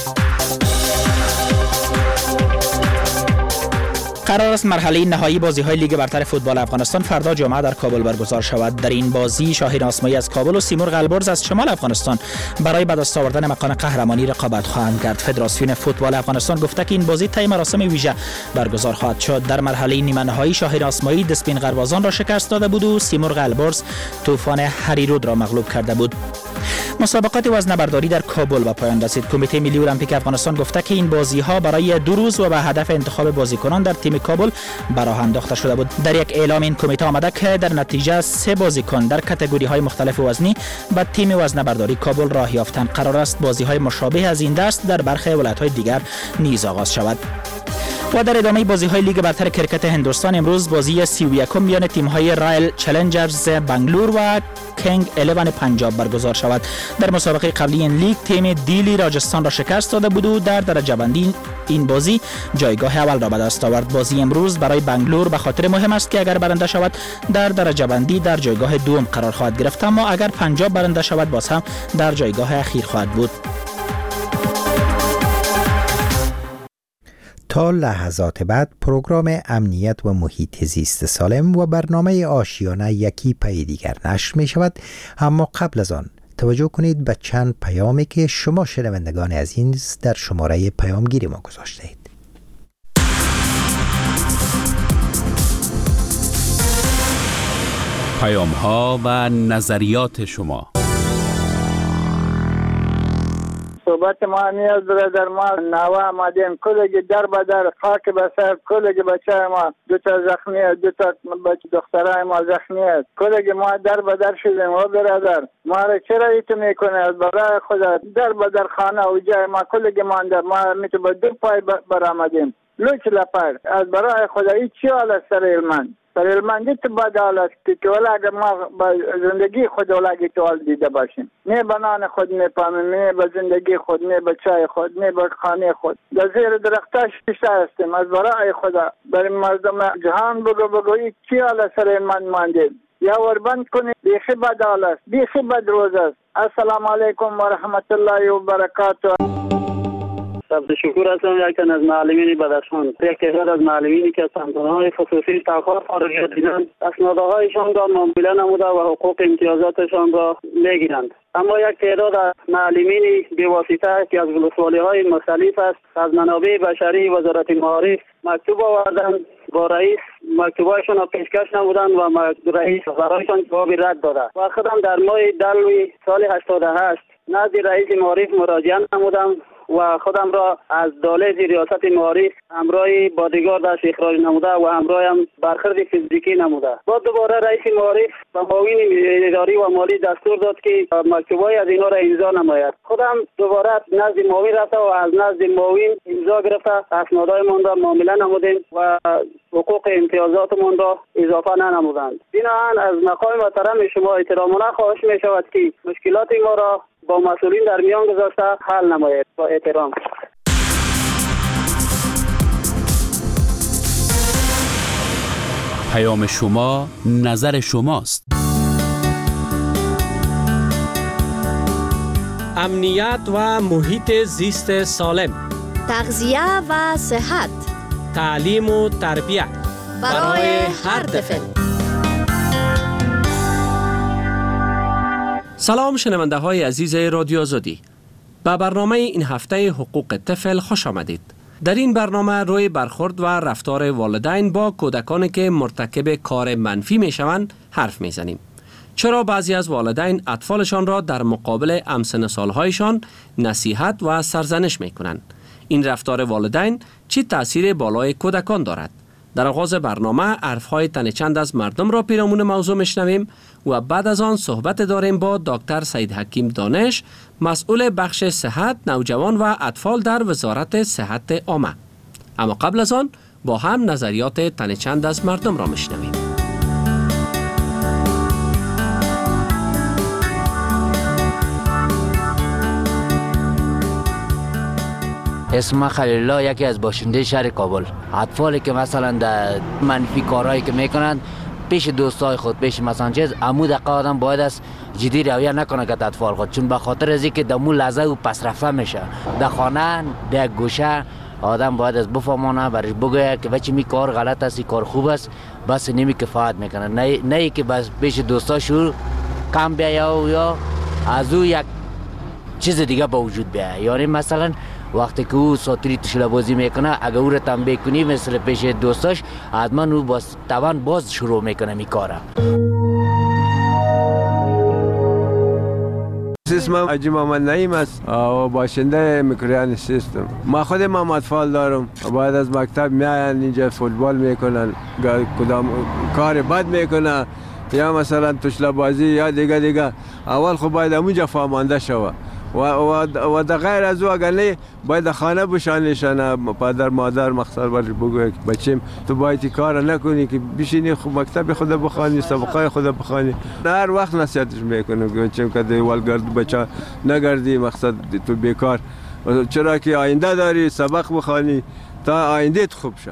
قرار است مرحله نهایی بازی‌های لیگ برتر فوتبال افغانستان فردا جمعه در کابل برگزار شود. در این بازی شاهین آسمایی از کابل و سیمرغ البرز از شمال افغانستان برای به دست آوردن مکان قهرمانی رقابت خواهند کرد. فدراسیون فوتبال افغانستان گفته که این بازی طی مراسم ویژه برگزار خواهد شد. در مرحله نیمه نهایی شاهین آسمایی دسپین قروازان را شکست داده بود و سیمرغ البرز طوفان هریرود را مغلوب کرده بود. مسابقات وزنه‌برداری در کابل به پایان رسید. کمیته ملی المپیک افغانستان گفته که این بازی‌ها برای دو روز و به هدف انتخاب بازیکنان در تیم کابل به راه انداخته شده بود. در یک اعلام این کمیته آمده که در نتیجه سه بازیکن در کاتگوری‌های مختلف وزنی به تیم وزنه‌برداری کابل راه یافتند. قرار است بازی‌های مشابه از این دست در برخی ولایت‌های دیگر نیز آغاز شود. و در ادامه بازی‌های لیگ برتر کرکت هندوستان امروز بازی سی و یکم میان تیم‌های رایل چالنجرز بنگلور و کینگ الیون پنجاب برگزار شود. در مسابقه قبلی این لیگ تیم دیلی راجستان را شکست داده بود و در درجه بندی این بازی جایگاه اول را به دست آورد. بازی امروز برای بنگلور به خاطر مهم است که اگر برنده شود در درجه بندی در جایگاه دوم قرار خواهد گرفت، اما اگر پنجاب برنده شود باز هم در جایگاه اخیر خواهد بود. تا لحظات بعد پروگرام امنیت و محیط زیست سالم و برنامه آشیانه یکی پی دیگر نشر می شود، اما قبل از آن توجه کنید به چند پیامی که شما شنوندگان عزیز در شماره پیامگیری ما گذاشته اید. پیام ها و نظریات شما. صحبت ما نیاز داره در ما نوه آمدیم کلگی در بدر خاک بسر کلگی بچه ما دو تا زخمی است، دو تا بچه دخترای ما زخمی است، کلگی ما در بدر شدیم و برادر ما را چرا ایتو میکنه از برای خدا در بدر خانه و جای ما کلگی ما اندر ما میتو با دو پای بر آمدیم لوچ لپر از برای خدایی چی حال است سر علمان سر علمندی تو بد حال است که ولی اگر ما با زندگی خود ولی تو حال دیده باشیم نه به نان خود میپامیم نه به زندگی خود نه به چای خود نه به خانه خود در زیر درختاش پیشته هستیم از برای خدا برای مردم جهان بگو بگویی چی حال است سر علمان ماندیم یا وربند کنید بیخی بد حال است بیخی بد روز است. السلام علیکم و رحمت الله و برکاته. عبد شکور هستم، یک از معلمین بدخشان. یک تعداد از معلمینی که سامانه‌های خصوصی تقاضا خارجی دیدند اسنادهایشان را معامله نموده و حقوق امتیازاتشان را میگیرند. اما یک تعداد از معلمینی بی‌واسطه که از ولسوالی‌های مختلف است از منابع بشری وزارت معارف مکتوب آوردند با رئیس مکتوبایشان را پیشکش نمودند و رئیس برایشان جواب رد داده و خودم در ماه دلوی سال هشتاد و هشت نزد رئیس معارف مراجعه نمودم و خودم را از دالز ریاست معارف همراه بادیگارد اخراج نموده و همراه هم برخورد فیزیکی نموده. بعد دوباره رئیس معارف و معاون اداری و مالی دستور داد که مکتوبای از اینا را امضا نماید. خودم دوباره نزد معاون رفته و از نزد معاون امضا گرفته اسنادایمان را معامله نمودیم و حقوق امتیازاتمان را اضافه ننمودند. بنابراین از مقام محترم شما احترامانه خواهش می شود که مشکلات ما را با مسئولین در میان گذاشته حل نماید. با احترام. پیام شما نظر شماست. امنیت و محیط زیست سالم، تغذیه و صحت، تعلیم و تربیت برای هر طفل. سلام شنونده های عزیز رادیو آزادی. به برنامه این هفته حقوق طفل خوش آمدید. در این برنامه روی برخورد و رفتار والدین با کودکانی که مرتکب کار منفی می شوند حرف می زنیم. چرا بعضی از والدین اطفالشان را در مقابل همسن سالهایشان نصیحت و سرزنش می کنند؟ این رفتار والدین چی تأثیر بالای کودکان دارد؟ در آغاز برنامه حرف‌های تن چند از مردم را پیرامون موضوع میشنویم و بعد از آن صحبت داریم با دکتر سید حکیم دانش، مسئول بخش صحت نوجوان و اطفال در وزارت صحت عامه. اما قبل از آن با هم نظریات تن چند از مردم را میشنویم. اسم خلیل الله، یکی از باشنده شهر کابل. اطفالی که مثلا در منفی کارهایی که میکنند پیش دوستای خود، پیش مثلا چیز عمود دقیقه آدم باید است جدی رویه نکنه که اطفال خود، چون به خاطر از اینکه دمو لحظه و پس رفته میشه در خانه در گوشه آدم باید از بفهمانه برش بگه که بچه می کار غلط است، کار خوب است، بس نمی کفایت میکنه. نه نه که بس پیش دوستاشو کم بیا یا از او یک چیز دیگه با وجود بیایه. یعنی مثلا وقتی که او ساتری تشله بازی میکنه اگه او را تنبیه کنی مثل پیش دوستاش حتما او باز توان باز شروع میکنه می کاره. اسمم حاجی محمد نعیم است و باشنده میکرویان سیستم. ما خود ما اطفال دارم، بعد از مکتب میاین اینجا فوتبال میکنن، کدام کار بد میکنه یا مثلا تشله بازی یا دیگه دیگه. اول خب باید اونجا فهمانده شوه و و در غیر از او اگر نه باید خانه بشانشانه، پدر مادر مخصر برش بگوید بچیم تو باید کار نکنی که بشینی خب مکتب خود بخوانی، سبقای خود بخوانی. هر وقت نصیحتش میکنم که چون که دیوال گرد بچه نگردی، مقصد تو بیکار، چرا که آینده داری سبق بخوانی تا آینده خوب شه.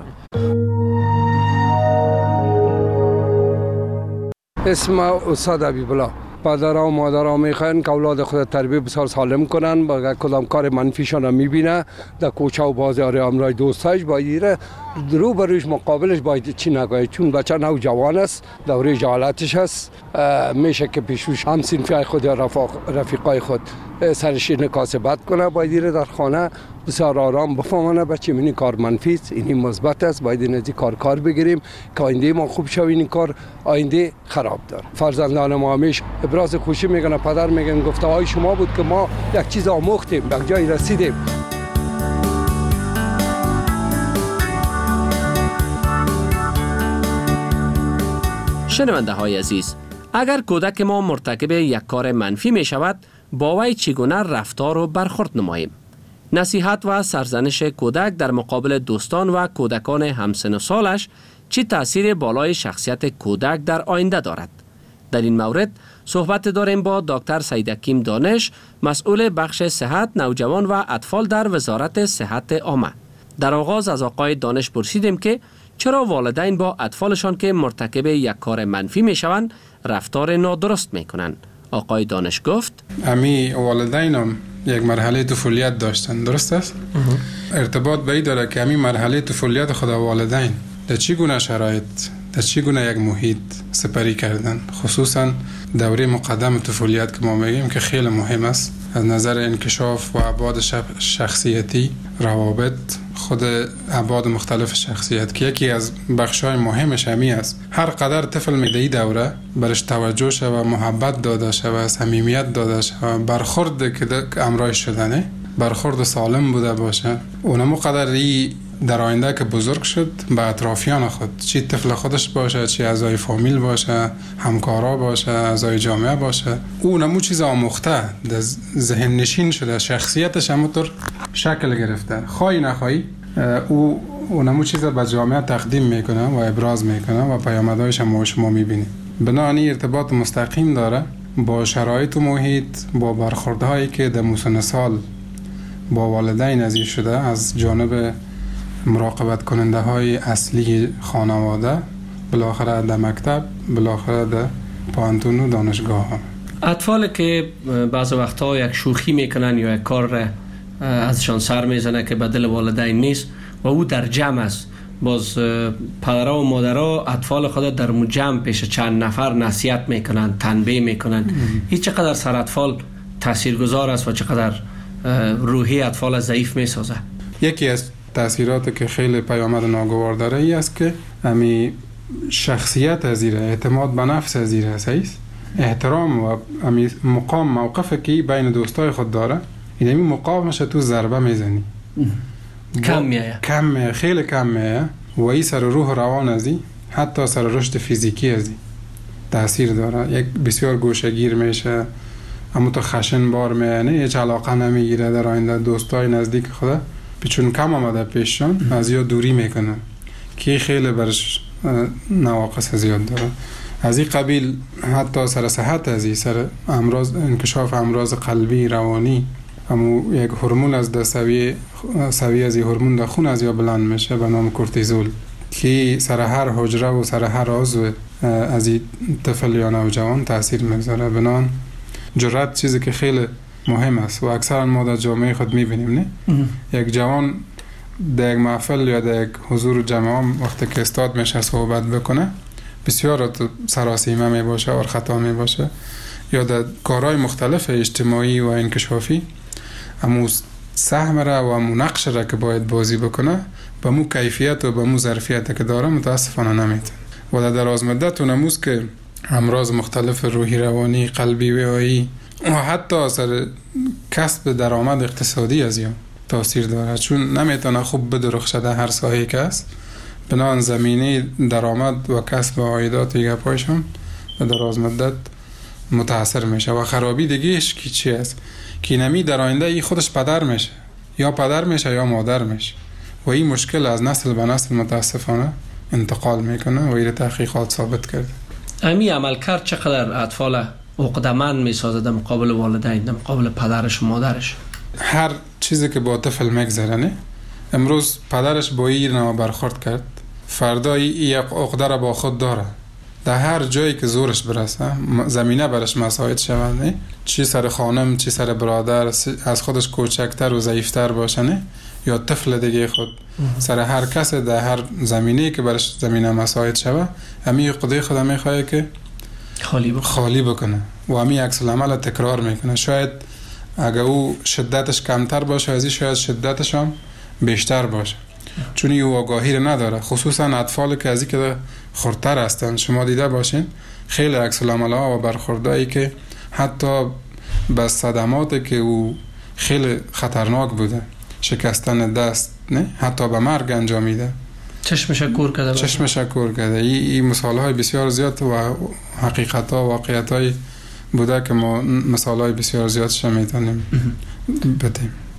اسم استاد حبیب الله. پدرها و مادرها میخواین که اولاد خود تربیت بسیار سالم کنن، با کدام کار منفیشان را میبینه در کوچه و بازار امرای دوستاش باید رو بروش مقابلش باید چی نگوید، چون بچه نوجوان است، دوره جهالتش است، میشه که پیشوش هم صنفی خود یا رفیقای خود سرش نکاس بد کنه. باید در خانه بسیار آرام بفهمانه بچه این کار منفی است، این مثبت است، باید این از کار کار بگیریم که آینده ما خوب شویم، این کار آینده خراب داره. فرزندان ما همیشه ابراز خوشی میکنه، پدر میگن گفته های شما بود که ما یک چیز آموختیم، به جای رسیدیم. شنونده های عزیز، اگر کودک ما مرتکب یک کار منفی می شود با وی چگونه رفتار و برخورد نماییم؟ نصیحت و سرزنش کودک در مقابل دوستان و کودکان همسن و سالش چه تأثیر بالای شخصیت کودک در آینده دارد؟ در این مورد صحبت داریم با دکتر سیدحکیم دانش، مسئول بخش صحت نوجوان و اطفال در وزارت صحت عامه. در آغاز از آقای دانش پرسیدیم که چرا والدین با اطفالشان که مرتکب یک کار منفی می شوند رفتار نادرست می کنند. آقای دانش گفت امی والدینم یک مرحله طفولیت داشتن، درست است؟ ارتباط به این داره که امی مرحله طفولیت خود والدین در چی گونه شرایط، در چی گونه یک محیط سپری کردن، خصوصا دوره مقدم طفولیت که ما میگیم که خیلی مهم است از نظر انکشاف و ابعاد شخصیتی، روابط، خود ابعاد مختلف شخصیت که یکی از بخشای مهمش همی است. هر قدر طفل میدهی دوره برش توجه شد و محبت داده شد و صمیمیت داده شد و برخورد که امرای شدنه برخورد سالم بوده باشه، اونمو قدر ای در آینده که بزرگ شد به اطرافیان خود، چی طفل خودش باشه، چی اعضای فامیل باشه، همکارا باشه، اعضای جامعه باشه، اونمو چیز آموخته در ذهن نشین شده، شخصیتش همونطور شکل گرفته، خواهی نخواهی او اونمو چیز به جامعه تقدیم میکنه و ابراز میکنه و پیامدهایش هم شما میبینید. بنابراین ارتباط مستقیم داره با شرایط و محیط، با برخوردهایی که در مسن سال با والدین ازی شده از جانب مراقبت کننده های اصلی خانواده، بالاخره در مکتب، بالاخره در پانتون و دانشگاه ها. اطفال که بعض وقتها یک شوخی میکنن یا یک کار ازشان سر میزنه که به دل والدین نیست و او در جمع است، باز پدرها و مادرها اطفال خود در جمع پیش چند نفر نصیحت میکنن، تنبیه میکنن. این چقدر سر اطفال تاثیرگذار است و چقدر روحی اطفال ضعیف میسازه؟ یکی از تأثیراتی که خیلی پیامد ناگوار داره ای است که امی شخصیت ازیره، اعتماد به نفس ازیره است، احترام و امی مقام موقفی که بین دوستای خود داره، این امی مقامش تو ضربه میزنی کم میایه، کم میایه، خیلی کم میایه و ای سر روح روان ازی، حتی سر رشد فیزیکی ازی تأثیر داره. یک بسیار گوشگیر میشه، اما تو خشن بار میانه، هیچ علاقه نمیگیره در آینده دوستای نزدیک خدا چون کم آمده پیششان از یا دوری میکنن که خیلی برش نواقص زیاد داره. از این قبیل حتی سر صحت ازی، سر امراض، انکشاف امراض قلبی، روانی، همو یک هورمون از در سویه سویه از این هورمون در خون از یا بلند میشه به نام کورتیزول که سر هر حجره و سر هر عضو از این طفل یا نوجوان تاثیر میذاره. بنان جرأت چیزی که خیلی مهم است و اکثرا ما در جامعه خود میبینیم، نه؟ یک جوان در یک محفل یا در یک حضور جمع وقتی که استاد میشه صحبت بکنه بسیار سراسیمه می باشه و خطا می باشه، یا در کارهای مختلف اجتماعی و انکشافی امو سهم را و امو نقش را که باید بازی بکنه به مو کیفیت و به مو ظرفیت که داره متاسفانه نمیتن و در دراز مدت اونموز که امراض مختلف روحی، روانی، قلبی، وعایی و حتی اثر کسب درآمد اقتصادی از یا تاثیر داره، چون نمیتونه خوب بدرخشه در هر ساحه‌ای که است. بنابراین زمینه درآمد و کسب عایدات دیگه پایشون و دراز مدت متاثر میشه و خرابی دیگهش کی چی است که نمی در آینده ای خودش پدر میشه، یا پدر میشه یا مادر میشه و این مشکل از نسل به نسل متاسفانه انتقال میکنه و این تحقیقات ثابت کرده. امی عملکرد چقدر اطفال عقده‌مند میسازه در مقابل والدین، در مقابل پدرش و مادرش؟ هر چیزی که با طفل میگذرنه، امروز پدرش با این نوع برخورد کرد، فردا یک عقده را با خود داره، در هر جایی که زورش برسه زمینه برش مساعد شود، چی سر خانم، چی سر برادر، از خودش کوچکتر و ضعیفتر باشه، نه؟ یا طفل دیگه خود، سر هر کس در هر زمینه که برش زمینه مساعد شود همی عقده خود میخواه که خالی بکنه, خالی بکنه و همی عکس العمل تکرار میکنه. شاید اگه او شدتش کمتر باشه ازی شاید شدتش هم بیشتر باشه، چون او آگاهی رو نداره، خصوصا اطفال که ازی که خردتر هستن. شما دیده باشین خیلی عکس العمل ها و برخوردایی که حتی به صدماتی که او خیلی خطرناک بوده، شکستن دست، نه حتی به مرگ انجامیده، چشمش کور کرده چشمش کور کرده. این مثال های بسیار زیاد و حقیقت ها و واقعیت های بوده که ما مثال های بسیار زیاد شمیتانیم بدیم.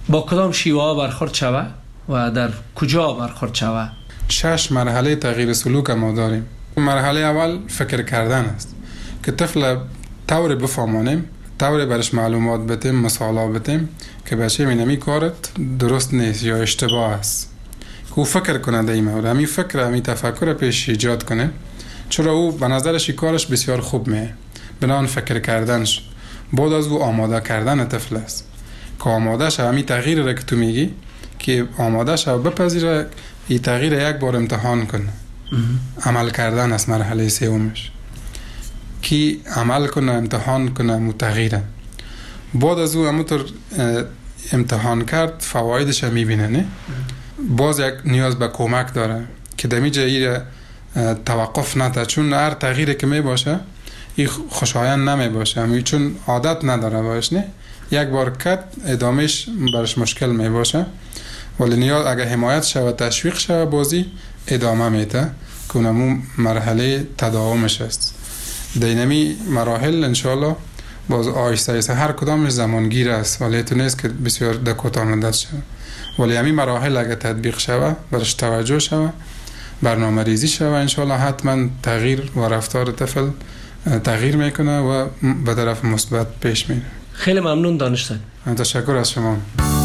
با کدام شیوه ها برخورد شوه و در کجا برخورد شوه؟ شش مرحله تغییر سلوک ما داریم. مرحله اول فکر کردن است که طفل طور بفهمانیم، طور برش معلومات بتیم، مثالا بتیم که بچه مینمی کارت درست نیست یا اشتباه است، که او فکر کنه دیمه و همی فکر همی تفکر پیش ایجاد کنه، چرا او به نظرش کارش بسیار خوب میه. بنان فکر کردنش بعد از او آماده کردن طفل است که آماده شه همی تغییر را که تو میگی که آماده شه بپذیره این تغییر یک بار امتحان کنه. عمل کردن است مرحله سومش که عمل کنه، امتحان کنه، متغیره. بعد از او همونطور امتحان کرد فوایدش هم میبینه. نه باز یک نیاز به کمک داره که دمی جایی توقف نده، چون هر تغییری که میباشه این خوشایند نمیباشه، همی چون عادت نداره باش. نه یک بار کد ادامهش برش مشکل میباشه، ولی نیاز اگه حمایت شود و تشویق شود بازی ادامه میده که اونمون مرحله تداومش است. دینمی مراحل انشالله باز آیسته ایسته هر کدامش زمانگیر است، ولی تو نیست که بسیار در کوتاه مدت شود، ولی همین مراحل اگه تطبیق شود، برش توجه شود، برنامه ریزی شود، انشالله حتما تغییر و رفتار طفل تغییر میکنه و به طرف مثبت پیش میره. خیلی ممنون دانشتن. تشکر از شما.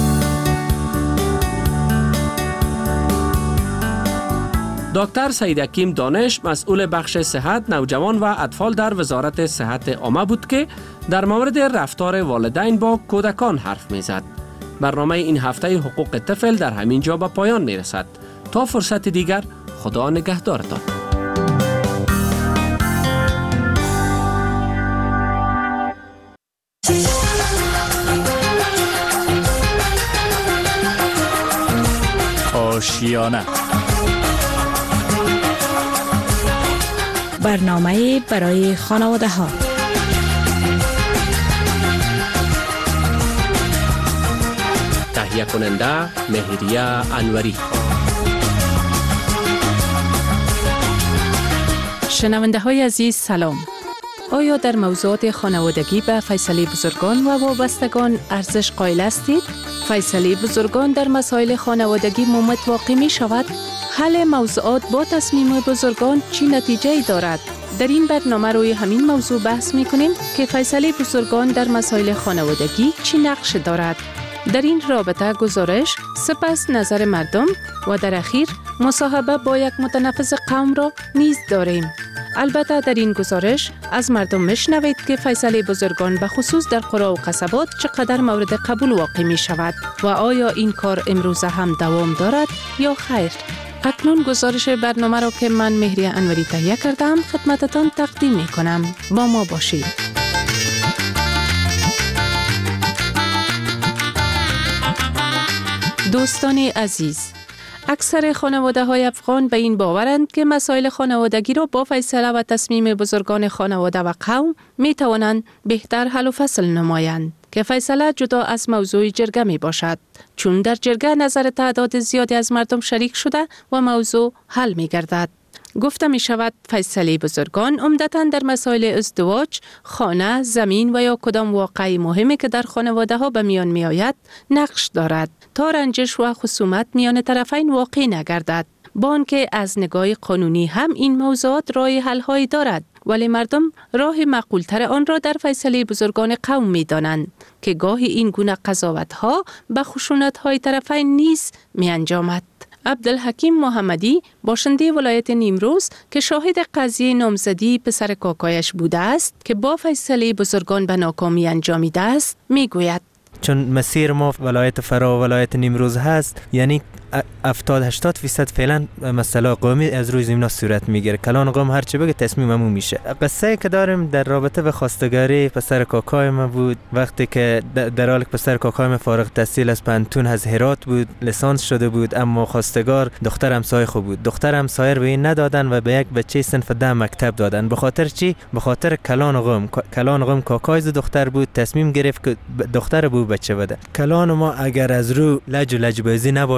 دکتر سعید حکیم دانش مسئول بخش صحت نوجوان و اطفال در وزارت صحت عامه بود که در مورد رفتار والدین با کودکان حرف میزد. برنامه این هفته حقوق طفل در همین جا به پایان میرسد. تا فرصت دیگر، خدا نگهدارتان. آشیانه برنامه برای خانواده ها. تهیه کننده مهریه انوری. شنونده های عزیز سلام. آیا در موضوعات خانوادگی به فیصله بزرگان و وابستگان ارزش قائل هستید؟ فیصله بزرگان در مسائل خانوادگی مومت واقع می شود؟ حل موضوعات با تصمیم بزرگان چی نتیجه ای دارد؟ در این برنامه روی همین موضوع بحث می کنیم که فیصله بزرگان در مسائل خانوادگی چی نقش دارد. در این رابطه گزارش، سپس نظر مردم و در اخیر مصاحبه با یک متنفذ قوم را نیز داریم. البته در این گزارش از مردم میشنوید که فیصله بزرگان به خصوص در قرى و قصبات چقدر مورد قبول واقع می شود و آیا این کار امروزه هم دوام دارد یا خیر. اکنون گزارش برنامه را که من مهریه انوری تهیه کردم خدمتتان تقدیم می کنم. با ما باشید. دوستان عزیز، اکثر خانواده های افغان به این باورند که مسائل خانوادگی را با فیصله و تصمیم بزرگان خانواده و قوم می توانند بهتر حل و فصل نمایند که فیصله جدا از موضوع جرگه می باشد، چون در جرگه نظر تعداد زیادی از مردم شریک شده و موضوع حل می گردد. گفته می شود فیصله بزرگان عمدتاً در مسائل ازدواج، خانه، زمین و یا کدام واقعی مهمی که در خانواده ها به میان می آید نقش دارد تا رنجش و خصومت میان طرفین واقع نگردد. با آنکه از نگاه قانونی هم این موضوعات راه حل هایی دارد، ولی مردم راه معقولتر آن را در فیصله بزرگان قوم می دانند که گاهی این گونه قضاوت ها به خشونت های طرفین نیز می انجامد. عبدالحکیم محمدی باشنده ولایت نیمروز که شاهد قضیه نامزدی پسر کاکایش بوده است که با فیصله بزرگان به ناکامی انجامیده است می گوید: چون مسیر ما ولایت فرا و ولایت نیمروز هست، یعنی هفتاد هشتاد فیصد فعلا مسئله قومی از روی زمین صورت میگیره. کلان قوم هر چه بگه تصمیم همون میشه. قصه که داریم در رابطه به خواستگاری پسر کاکای ما بود. وقتی که در حال پسر کاکای ما فارغ التحصیل از پنتون از هرات بود، لیسانس شده بود، اما خواستگار دختر همسایه خو بود. دختر همسایه به این ندادن و به یک بچه صنف ده مکتب دادن. به خاطر چی؟ به خاطر کلان قوم. کلان قوم کاکای دختر بود، تصمیم گرفت که دختر بو بچه بده. کلان ما اگر از رو لج و لجبازی نباشه،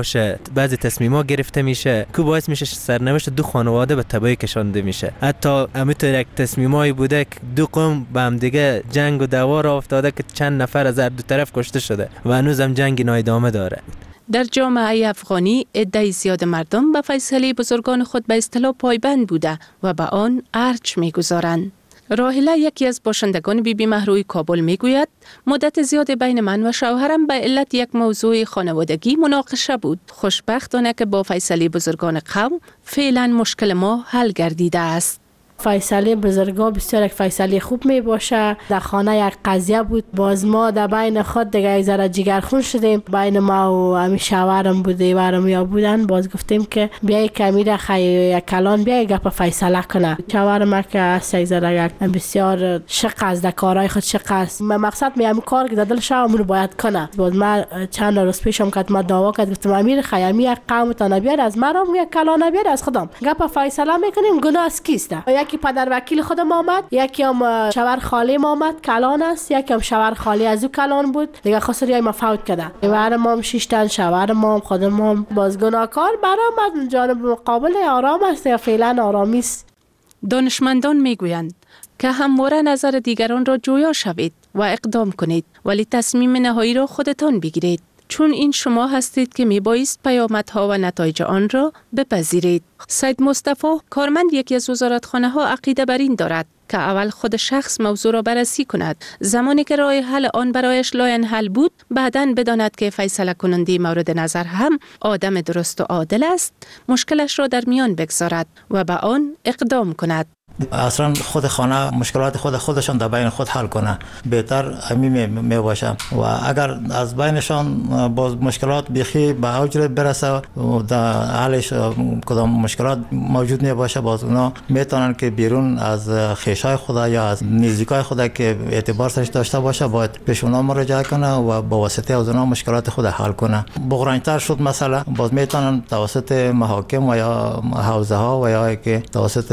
بعضی تصمیمات گرفته میشه که باعث میشه سرنوشت دو خانواده به تباهی کشانده میشه. حتی همینطور یک تصمیمایی بوده که دو قوم با هم دیگه جنگ و دعوا را افتاده که چند نفر از هر دو طرف کشته شده و هنوز هم جنگ اینا ادامه داره. در جامعه افغانی عده زیاد مردم به فیصله بزرگان خود به اصطلاح پایبند بوده و به آن ارج می‌گذارند. راهله یکی از باشندگان بی بی مهروی کابل میگوید مدت زیاد بین من و شوهرم به علت یک موضوع خانوادگی مناقشه بود. خوشبختانه که با فیصله بزرگان قوم فعلا مشکل ما حل گردیده است. فیصله بزرگا بسیار یک فیصله خوب می باشه. در خانه یک قضیه بود، باز ما در بین خود دیگه یک ذره جگرخون شدیم، بین ما و امی شوهرم بوده و ارمیا بودن، باز گفتیم که بیای کمیره خی یک کلان بیای گپ فیصله کنه. شوهرم که است یک ذره یک بسیار شق از در کارهای خود شق است، مقصد می کار که دل شوهرم رو باید کنه. باز ما چند روز پیشم که ما دعوا کرد گفتم امیر خیمی یک قوم تا نبیار از مرام یک کلان نبیار از خودم گپ فیصله میکنیم، گناه از کیست؟ یکی پدر وکیل خودم آمد، یکی هم شوهر خاله ما آمد کلان است، یکی هم شوهر خاله از او کلان بود دیگه خسروی ما فوت کرده. شوهر ما هم شش تن، شوهر ما هم خودم هم باز گناهکار برام جانب مقابل آرام است یا فعلا آرامی است. دانشمندان میگویند که همواره نظر دیگران را جویا شوید و اقدام کنید، ولی تصمیم نهایی را خودتان بگیرید، چون این شما هستید که میبایست پیامدها و نتایج آن را بپذیرید. سید مصطفی کارمند یکی از وزارتخانه ها عقیده بر این دارد که اول خود شخص موضوع را بررسی کند، زمانی که راه حل آن برایش لاینحل بود بعداً بداند که فیصله کننده مورد نظر هم آدم درست و عادل است، مشکلش را در میان بگذارد و به آن اقدام کند. اصلا خود خانه مشکلات خود خودشان در بین خود حل کنه بهتر همین می باشه و اگر از بینشان باز مشکلات بیخی به اوج برسه و در حلش کدام مشکلات موجود می باشه باز اونا میتونن که بیرون از خویشای خود یا از نزدیکای خود که اعتبار سرش داشته باشه باید پیش اونا مراجعه کنه و با واسطه از اونا مشکلات خود حل کنه. بغرنج‌تر شد مثلا باز میتونن توسط محاکم و یا حوزه ها و یا که توسط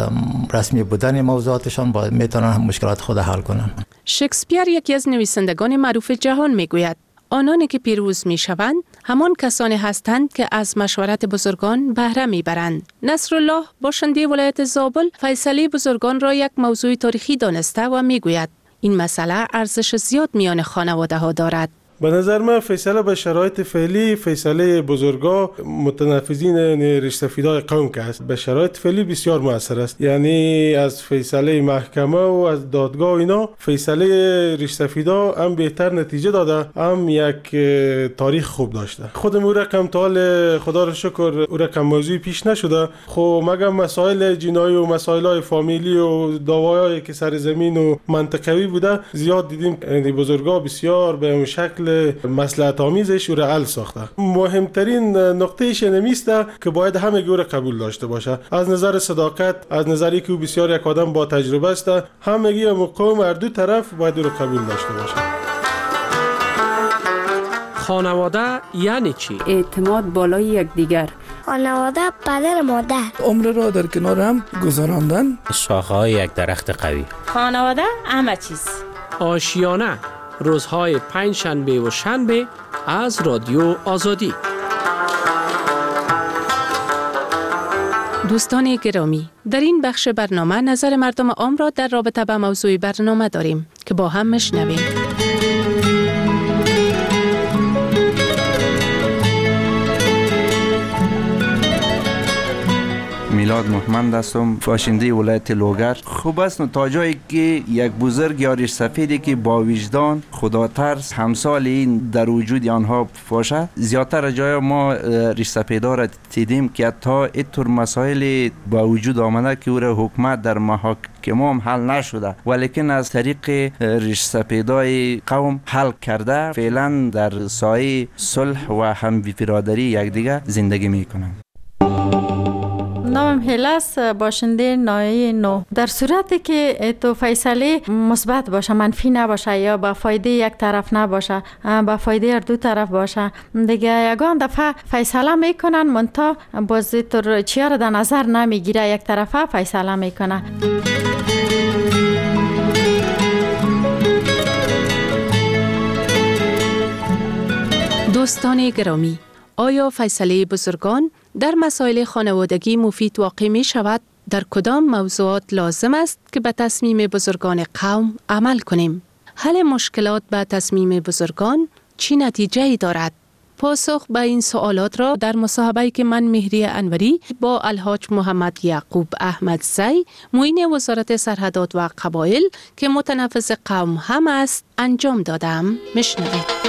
رسمی بودن موضوعاتشان باید میتونن مشکلات خود حل کنن. شکسپیر یکی از نویسندگان معروف جهان میگوید آنانی که پیروز میشوند همان کسانی هستند که از مشورت بزرگان بهره میبرند. نصرالله باشنده ولایت زابل فیصله بزرگان را یک موضوع تاریخی دانسته و میگوید این مسئله ارزش زیاد میان خانواده ها دارد. به نظر من فیصله به شرایط فعلی فیصله بزرگا متنفذین ریشسفیدای قوم که است به شرایط فعلی بسیار مؤثر است. یعنی از فیصله محکمه و از دادگاه اینا فیصله ریشسفیدا هم بهتر نتیجه داده، هم یک تاریخ خوب داشته. خودم او رقم تال خدا را شکر او رقم موضوعی پیش نشده، خب مگر مسائل جنایی و مسائل فامیلی و دعوایی که سر زمین و منطقوی بوده زیاد دیدیم. یعنی بزرگا بسیار به شکل مصلحت آمیزش او را حل ساخته. مهمترین نقطهش نمیسته که باید همه گور قبول داشته باشه، از نظر صداقت، از نظری که او بسیار یک آدم با تجربه است، همگی مقام هر دو طرف باید او را قبول داشته باشه. خانواده یعنی چی؟ اعتماد بالای یکدیگر. خانواده پدر مادر. عمر را در کنار هم گذراندن. شاخه‌های یک درخت قوی. خانواده همه چیز. آشیانه روزهای پنج شنبه و شنبه از رادیو آزادی. دوستان گرامی، در این بخش برنامه نظر مردم عام را در رابطه با موضوع برنامه داریم که با هم میشنویم. میلاد محمد هستم، باشنده ولایت لوگر. خوب است تا جایی که یک بزرگ یا ریش سفیدی که با وجدان، خدا ترس، همسال این در وجود آنها باشه. زیادتر جای ما ریش سفیدا را دیدیم که حتی اینطور مسائل با وجود آمده که او را حکومت در محاکم هم حل نشده، ولیکن از طریق ریش سفیدای قوم حل کرده. فعلا در سایه صلح و هم برادری یکدیگر زندگی میکنند. نامم هلاس، باشنده ناحیه نو. در صورتی که تو فیصله مثبت باشه، منفی نباشه یا با فایده یک طرف نباشه، با فایده هر دو طرف باشه، دیگه یگان دفعه فیصله میکنن منتها باز تو چیا رو در نظر نمیگیره، یک طرفه فیصله میکنه. دوستان گرامی، آیا فیصله بزرگان در مسائل خانوادگی مفید واقع می شود؟ در کدام موضوعات لازم است که به تصمیم بزرگان قوم عمل کنیم؟ حل مشکلات به تصمیم بزرگان چی نتیجه‌ای دارد؟ پاسخ به این سوالات را در مصاحبه‌ای که من مهری انوری با الحاج محمد یعقوب احمدزی معین وزارت سرحدات و قبایل که متنفذ قوم هم است انجام دادم. میشنوید.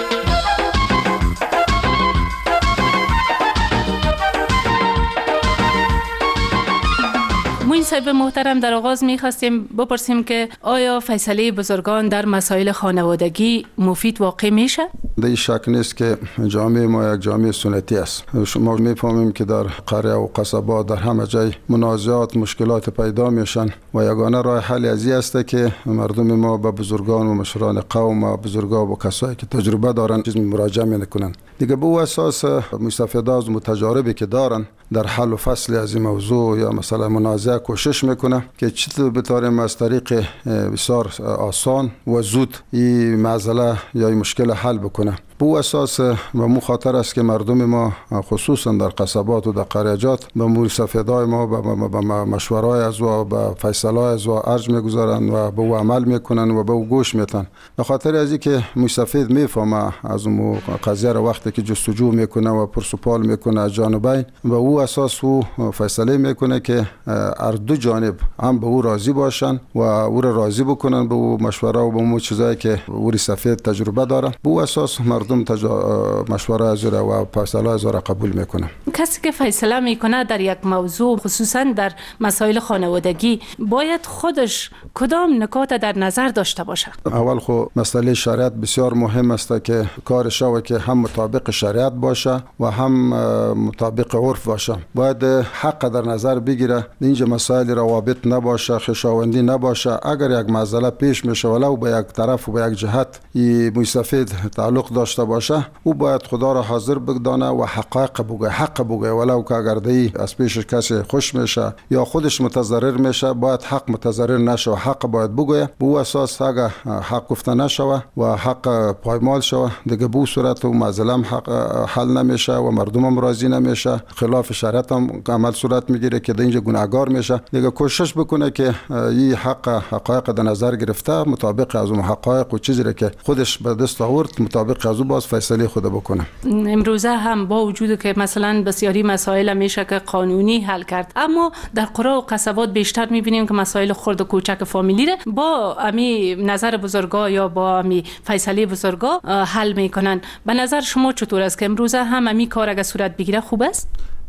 موین صاحب محترم، در آغاز می‌خواستیم بپرسیم که آیا فیصله بزرگان در مسائل خانوادگی مفید واقع میشه؟ در شک نیست که جامعه ما یک جامعه سنتی است. شما میفهمیم که در قریه و قصبات در همه جای منازعات، مشکلات پیدا میشن و یگانه راه حل ازی است که مردم ما به بزرگان و مشران قوم و بزرگان و کسایی که تجربه دارن چیز مراجعه میکنن. دیگه به اساس مستفیده از متجاربی که دارن در حل و فصل از این موضوع یا مثلا منازعه کوشش میکنه که چطور بتاریم از طریق بسیار آسان و زود این معضله یا این مشکل حل بکنه. به اساس و مو خاطر است که مردم ما خصوصا در قصبات و در قریجات به مستفیدای ما به مشورای از و به فیصلای از و ارج میگذارن و به او عمل میکنن و به او گوش میتن. به خاطر از اینکه مستفید میفهمه از اون قضیه را وقتی که جستجو میکنه و پرسپال میکنه از جانبین و او اساس او فیصله میکنه که هر دو جانب هم به او راضی باشن و او را راضی بکنن به او مشوره و به اون چیزایی که او سفید تجربه داره. به اساس مردم تجا... مشوره از و فیصله از را قبول میکنه. کسی که فیصله میکنه در یک موضوع خصوصا در مسائل خانوادگی باید خودش کدام نکات در نظر داشته باشه؟ اول خو مسئله شریعت بسیار مهم است که کار شو که هم مطابق شریعت باشه و هم مطابق عرف باشه. باید حق در نظر بگیره. اینجا مسائل روابط نباشه، خویشاوندی نباشه. اگر یک مسئله پیش میشه ولو به یک طرف و به یک جهت این مستفید تعلق داشته باشه، او باید خدا را حاضر بدانه و حقایق بگه، حق بگه، ولو که اگر دی از پیش کسی خوش میشه یا خودش متضرر میشه باید حق متضرر نشه، حق باید بگه. به اساس اگر حق گفته نشه و حق پایمال شوه دیگه به صورت و مسئله حق حل نمیشه و مردم هم راضی نمیشه، خلاف شریعت هم عمل صورت میگیره که اینجا گناهگار میشه. دیگه کوشش بکنه که این حق حقایق در نظر گرفته مطابق از اون حقایق و چیزی که خودش به دست آورد مطابق از باز فیصله خود بکنه. امروزه هم با وجود که مثلا بسیاری مسائل میشه که قانونی حل کرد، اما در قرى و قصبات بیشتر میبینیم که مسائل خرد و کوچک فامیلی رو با امی نظر بزرگا یا با امی فیصله بزرگا حل میکنن. به نظر شما چطور است که امروزه هم امی کار اگه صورت بگیره خوب است؟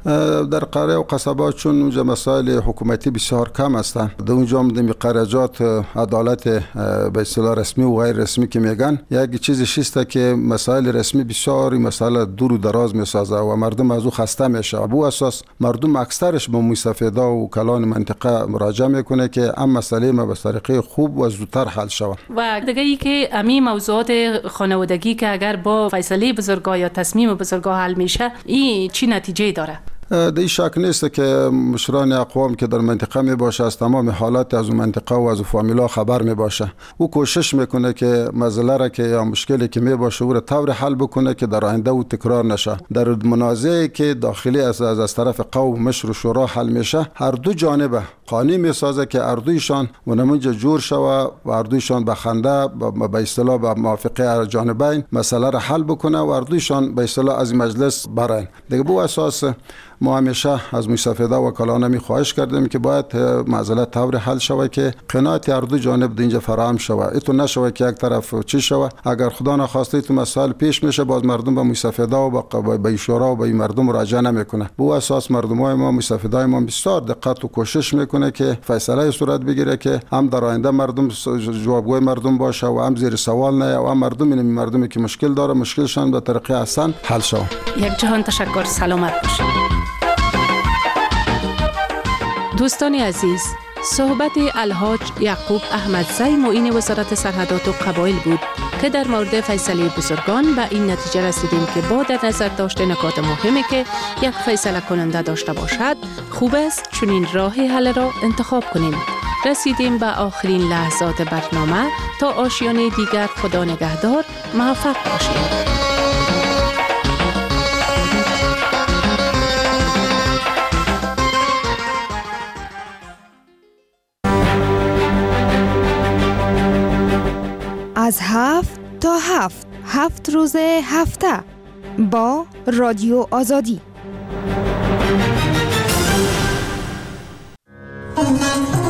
در قریه و قصبات چون اونجا مسائل حکومتی بسیار کم هستند، در اونجا هم در قریجات عدالت به اصطلاح رسمی و غیر رسمی که میگن یک چیزی شیسته که مسائل رسمی بسیار مسائل دور و دراز میسازه و مردم از او خسته میشه. ابو اساس مردم اکثرش به مستفیدا و کلان منطقه مراجعه میکنه که ام مسئله ما به طریقه خوب و زودتر حل شود. و دیگه ای که امی موضوعات خانوادگی که اگر با فیصله بزرگا یا تصمیم بزرگا حل میشه این چی نتیجه داره؟ دی شک نیست که مشران اقوام که در منطقه می باشه از تمام حالات از اون منطقه و از فامیلا خبر می باشه. او کوشش میکنه که مسئله را که یا مشکلی که می باشه او را طور حل بکنه که در آینده او تکرار نشه. در منازعه که داخلی از از طرف قوم مشر و شورا حل میشه هر دو جانبه قانون می سازه که هر دویشان ونمونجا جور شوه و هر دویشان به خنده به اصطلاح به موافقه جانبین مسئله را حل بکنه و هر دویشان به اصطلاح از مجلس برن. دیگه بو اساس ما همیشه از مستفیده و کلان می خواهش کردیم که باید مسئله طور حل شوه که قناعت هر دو جانب اینجا فراهم شوه. ایتو نشوه که یک طرف چی شوه. اگر خدا نخواسته ایتو مسائل پیش میشه باز مردم به مستفیده و به شورا و به مردم مراجعه نمیکنه. بو اساس مردمای ما مستفیدای ما بسیار دقت و کوشش میکنه که فیصله صورت بگیره که هم در آینده مردم جوابگوی مردم باشه و هم زیر سوال نه و هم مردم این مردمی که مشکل داره مشکلشان به طریقه حسن حل شوه. یک جهان تشکر، سلامت باشید. دوستان عزیز، صحبت الحاج یعقوب احمدزی معین وزارت سرحدات و قبایل بود که در مورد فیصله بزرگان به این نتیجه رسیدیم که با در نظر داشته نکات مهمی که یک فیصله کننده داشته باشد خوب است چنین راه حل را انتخاب کنیم. رسیدیم به آخرین لحظات برنامه. تا آشیانه دیگر خدا نگهدار، موفق باشید. از هفت تا هفت هفت روز هفته با رادیو آزادی.